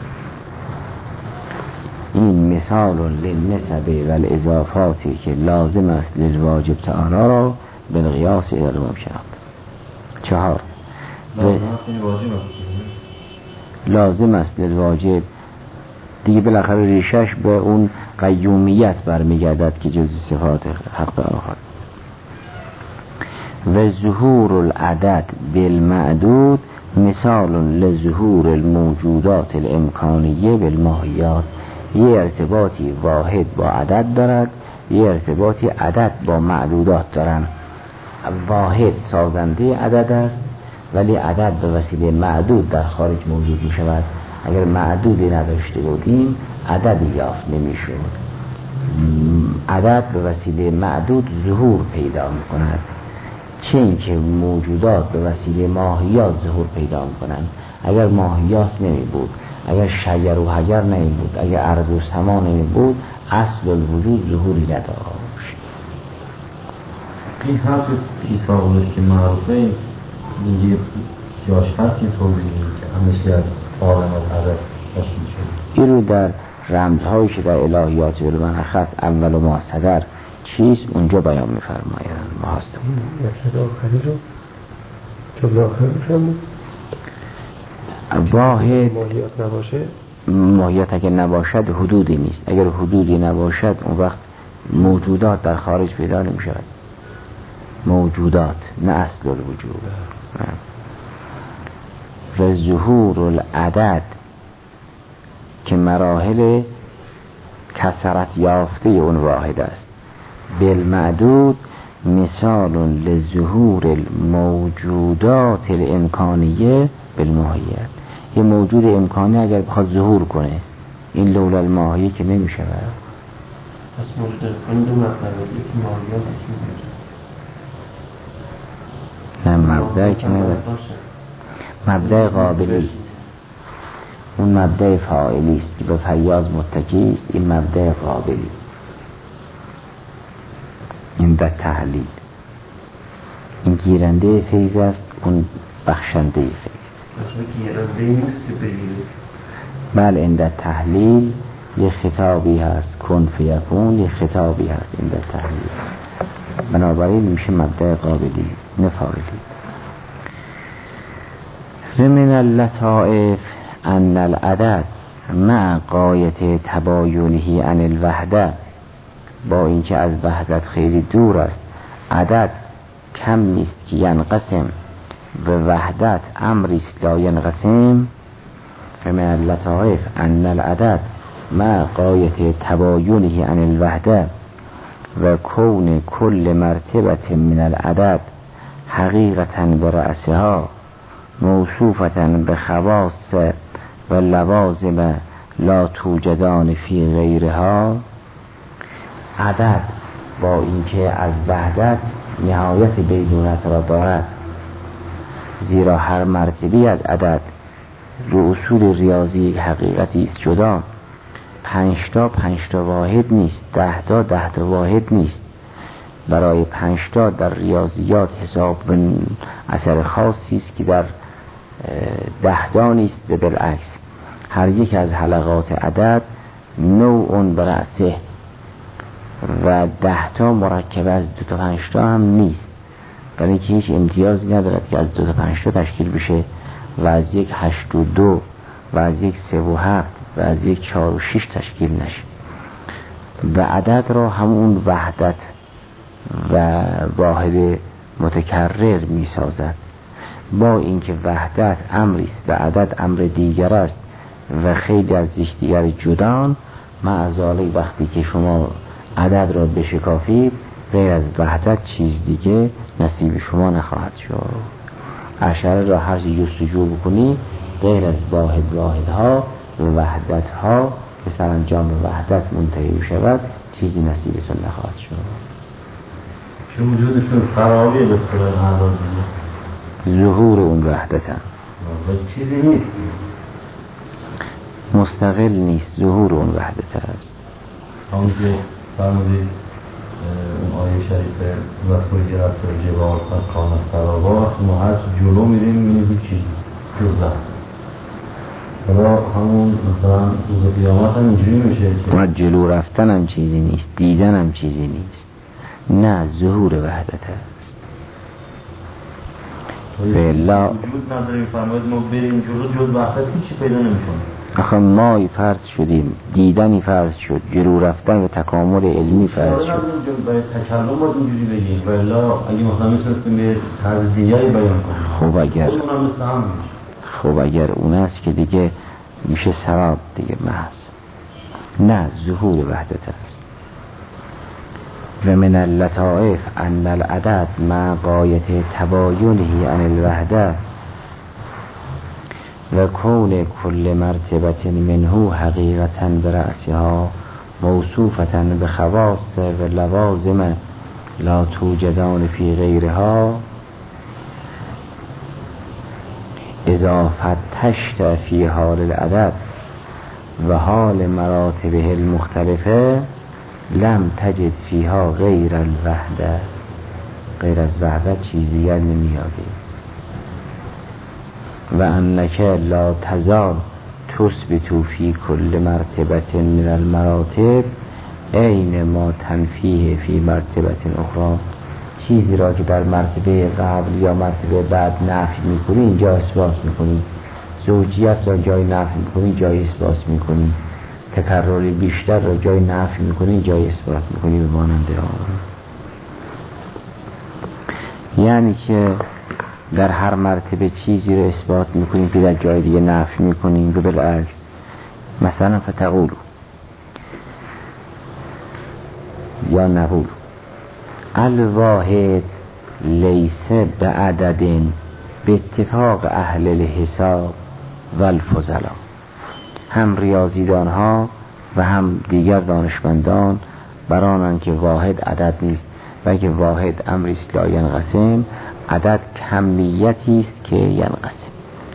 این مثال للنسب والاضافاتی که لازم است للواجب تعالی را بالقیاس الی الممکنات. چهار، لازم است للواجب دیگه بالاخره ریشش به اون قیومیت برمیگردد که جز صفات حق تعالی خواهد. و ظهور العدد بالمعدود مثال لظهور الموجودات الامکانیه بالماهیات. یه ارتباطی واحد با عدد دارد، یه ارتباطی عدد با معدودات دارن. واحد سازنده عدد است، ولی عدد به وسیله معدود در خارج موجود می شود. اگر معدودی نداشته بودیم عددی یافت نمی شود. عدد به وسیله معدود ظهور پیدا می کند، چون که موجودات به وسیله ماهیات ظهور پیدا می کنند. اگر ماهیات نمی بود، اگر شجر و حجر نمی بود، اگر ارض و سما نمی بود، اصل الوجود ظهوری نداشت. این حرف پیساقونش که معروفه میگه جاش هست یه توضیحی که همیشه از عالم از عدد تشکیل شده. این رو در رمزهایی که در الهیات بالمنخص اول و ما صدر چیست اونجا بیان می‌فرمایند. محاسب نشد آخری رو جمله آخری رو واحد ماهیات نباشه، ماهیات اگر نباشد حدودی نیست. اگر حدودی نباشد اون وقت موجودات در خارج پیدا نمی شود. موجودات نه اصل الوجود. و ظهور العدد که مراحل کثرت یافته اون واحد است. بالمعدود مثال لظهور الموجودات الامکانیه بالماهیت. یه موجود امکانی اگر بخواد ظهور کنه، این لولا الماهیه که نمی شود. پس موجود امکانی دو مقدره، یکی ماهیات یکی موجود. نه مبدأ که نبود، مبدأ قابلی است. اون مبدأ فاعلی است که به فیاض متکی است. این مبدأ قابلی، این در تحلیل. این گیرنده فیض است، اون بخشنده فیض. گیرنده نیست که بگیره. بله، عند تحلیل یه خطابی هست کن فیکون، یه خطابی هست عند تحلیل، بنابراین میشه مبدأ قابلی نفاعلی. من اللطائف ان العدد مع غایت تباینه عن الوحده، با اینکه از وحدت خیلی دور است، عدد کم نیست که ینقسم، و وحدت امریست لا ینقسم. فمن اللطائف ان العدد مع غایت تباینه عن الوحده و کون کل مرتبه من العدد حقیقتا برأسها موصوفتا بخواص و لوازم لا توجدان فی غیرها. عدد با اینکه از وحدت نهایت بیدونت را دارد، زیرا هر مرتبه از عدد رو اصول ریاضی یک حقیقتی است جدا، پنجتا پنجتا واحد نیست، دهتا دهتا واحد نیست. برای پنجتا در ریاضیات حساب اثر خاصی است که در دهتا نیست، به بالعکس هر یک از حلقات عدد نوع برأسه و دهتا مرکب از دو تا پنجتا هم نیست، برای اینکه هیچ امتیازی ندارد که از دو تا پنجتا تشکیل بشه و از یک هشت و دو و از یک سه و هفت و از یک چهار و شش تشکیل نشه. و عدد را همون وحدت و واحد متکرر می سازد، با اینکه وحدت امریست و عدد امر دیگر است و خیلی از یکدیگر جدان. معذالی وقتی که شما عدد را بشکافید، غیر از وحدت چیز دیگه نصیب شما نخواهد شد. اشعه را هر چی جستجو بکنی، غیر از واحد واحدها و وحدتها که سرانجام وحدت منتهی شود، چیزی نصیبتون نخواهد شد. چه وجودشون فراوی به صورت حضرت ظهور اون وحدت هم چیزی نیست، مستقل نیست، ظهور اون وحدت هست. همون که فرمودید اون آیه شریفه وسوی رفت جبال قد کانت سرابا، ما هر جلو میریم میبینیم چیزی جز وحدت. حالا همون مثلا روز قیامت هم اینجوری میشه که جلو رفتن هم چیزی نیست، دیدن هم چیزی نیست، نه، ظهور وحدت هست. بلا وجود نداریم، فرماید ما بریم جلو جز وحدت هیچی پیدا نمی‌کنیم. آخه مایی فرض شدیم، دیدنی فرض شد، جلو رفتن و تکامل علمی فرض شد. برای تکلم باید اینجوری بگیم، بلا اگه مثلا میتونستیم به طرز دیگری بیان کنیم. خب اگر اونم مثل هم میشه. خب اگر اون است که دیگه میشه سراب دیگه محض، نه، ظهور وحدت است. و من اللطائف ان العدد مع غایت تباینه عن الوحده و کون کل مرتبه منه حقیقتا برأسها موصوفتا بخواص و لوازم لا توجدان فی غیرها اذا فتشت فی حال العدد و حال مراتبه المختلفه لم تجد فیها غیر الوحده. غیر از وحدت چیز دیگر نمیابی. و انک لا تزال تثبت فی کل مرتبه من المراتب عین ما تنفیه فی مرتبه اخرى. چیزی را که در مرتبه قبل یا مرتبه بعد نفی میکنی اینجا اثبات میکنی، زوجیت را جای نفی میکنی جای اثبات میکنی، تکرار بیشتر را جای نفی میکنی جای اثبات میکنی، به مانند آن. یعنی که در هر مرتبه چیزی را اثبات میکنیم که در جای دیگه نفی میکنیم و بالعکس. مثلا فتقولو یا نقولو الواحد لیس بعدد به اتفاق اهل الحساب و الفضلا. هم ریاضیدان ها و هم دیگر دانشمندان برانند که واحد عدد نیست، بلکه واحد امری است لا ینقسم، عدد کمیتی است که ینقسم.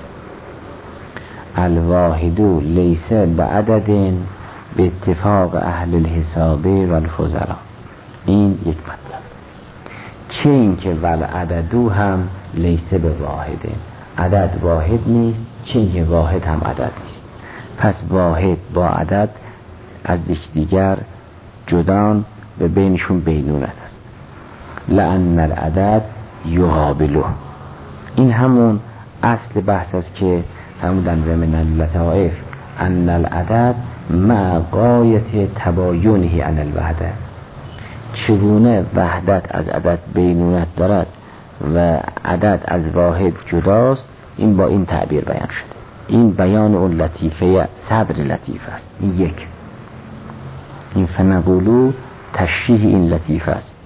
الواحد لیس بعدد به اتفاق اهل الحساب و الفضلا. این یک مطلب. چه این که ول عددو هم لیسه به واحده، عدد واحد نیست، چه این که واحد هم عدد نیست. پس واحد با عدد از یکدیگر جدان و بینشون بینونت است. لأن العدد یقابله، این همون اصل بحث است که فرمودن من اللطائف ان العدد مع غایت تباینه عن الوحده، چگونه وحدت از عدد بینونت دارد و عدد از واحد جداست، این با این تعبیر بیان شده. این بیان اون لطیفه صدر لطیف است. این یک، این فنقولو تشریح این لطیف است.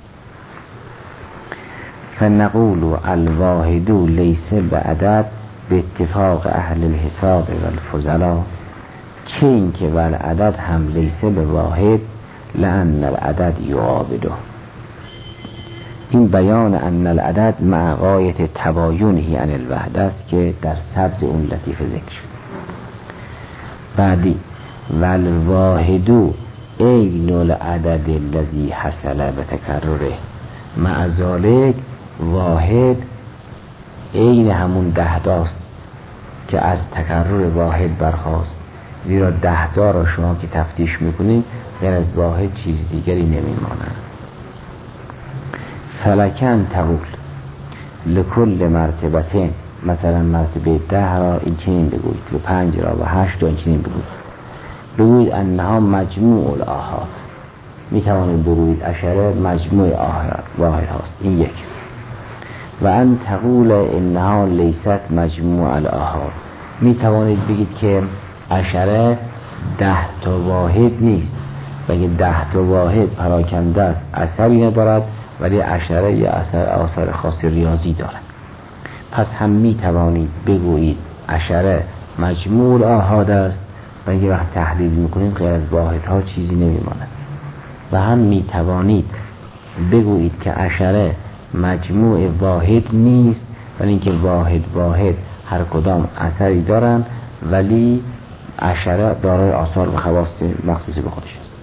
فنقولو الواحدو لیسه به عدد به اتفاق اهل الحساب و الفضلا، چه این که ول عدد هم لیسه به واحد لأن العدد یقابله. این بیان ان العدد مع غایت تباینه عن الوحده است که در صدر اون لطیفه ذکر شد. بعدی والواحدو عین العدد الذی حصل به تکرره، مع ذالک واحد عین همون ده داست که از تکرر واحد برخاست، زیرا ده دا را شما که تفتیش میکنید غیر از واحد چیز دیگری نمیماند. فلکن تقول لکل مرتبتین، مثلا مرتبه ده را این چنین بگوید، و پنج را و هشت را این چنین بگوید، بگوید انها مجموع الاحاد، میتوانید بگوید عشره مجموع آحاد واحد هاست. این یک. و ان تقول انها لیست مجموع الاحاد، میتوانید بگید که عشره ده تا واحد نیست، بلکه ده تا واحد پراکنده است، اثری ندارد، ولی عشره یا اثر آثار خاص ریاضی دارد. پس هم میتوانید بگویید عشره مجموع آحاد است و اگه وقت تحلیل میکنید غیر از واحد ها چیزی نمیماند. و هم میتوانید بگویید که عشره مجموع واحد نیست، ولی اینکه واحد واحد هر کدام اثری دارن، ولی عشره دارای آثار و خواص مخصوصی به خودش است.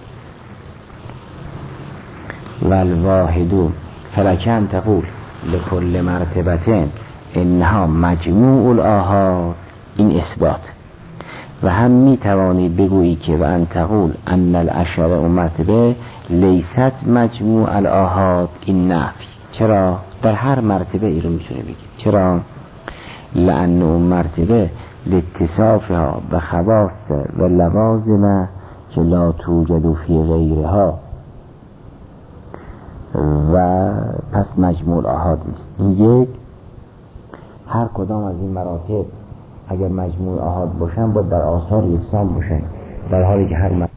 والواحدو فلکن تقول لکل مرتبتین انها مجموع الاحاد، این اثبات. و هم می توانی بگویی که و ان تقول ان العشره و مرتبه لیست مجموع الاحاد، این نفی. چرا؟ در هر مرتبه ای رو میتونه بگی. چرا؟ لأن اون مرتبه لاتصافها و خواص و لوازم که لا توجد فی غیرها، و پس مجموع احاد نیست. این یک. هر کدام از این مراتب اگر مجموع احاد باشن باید در آثار یکسان باشن، در حالی که هر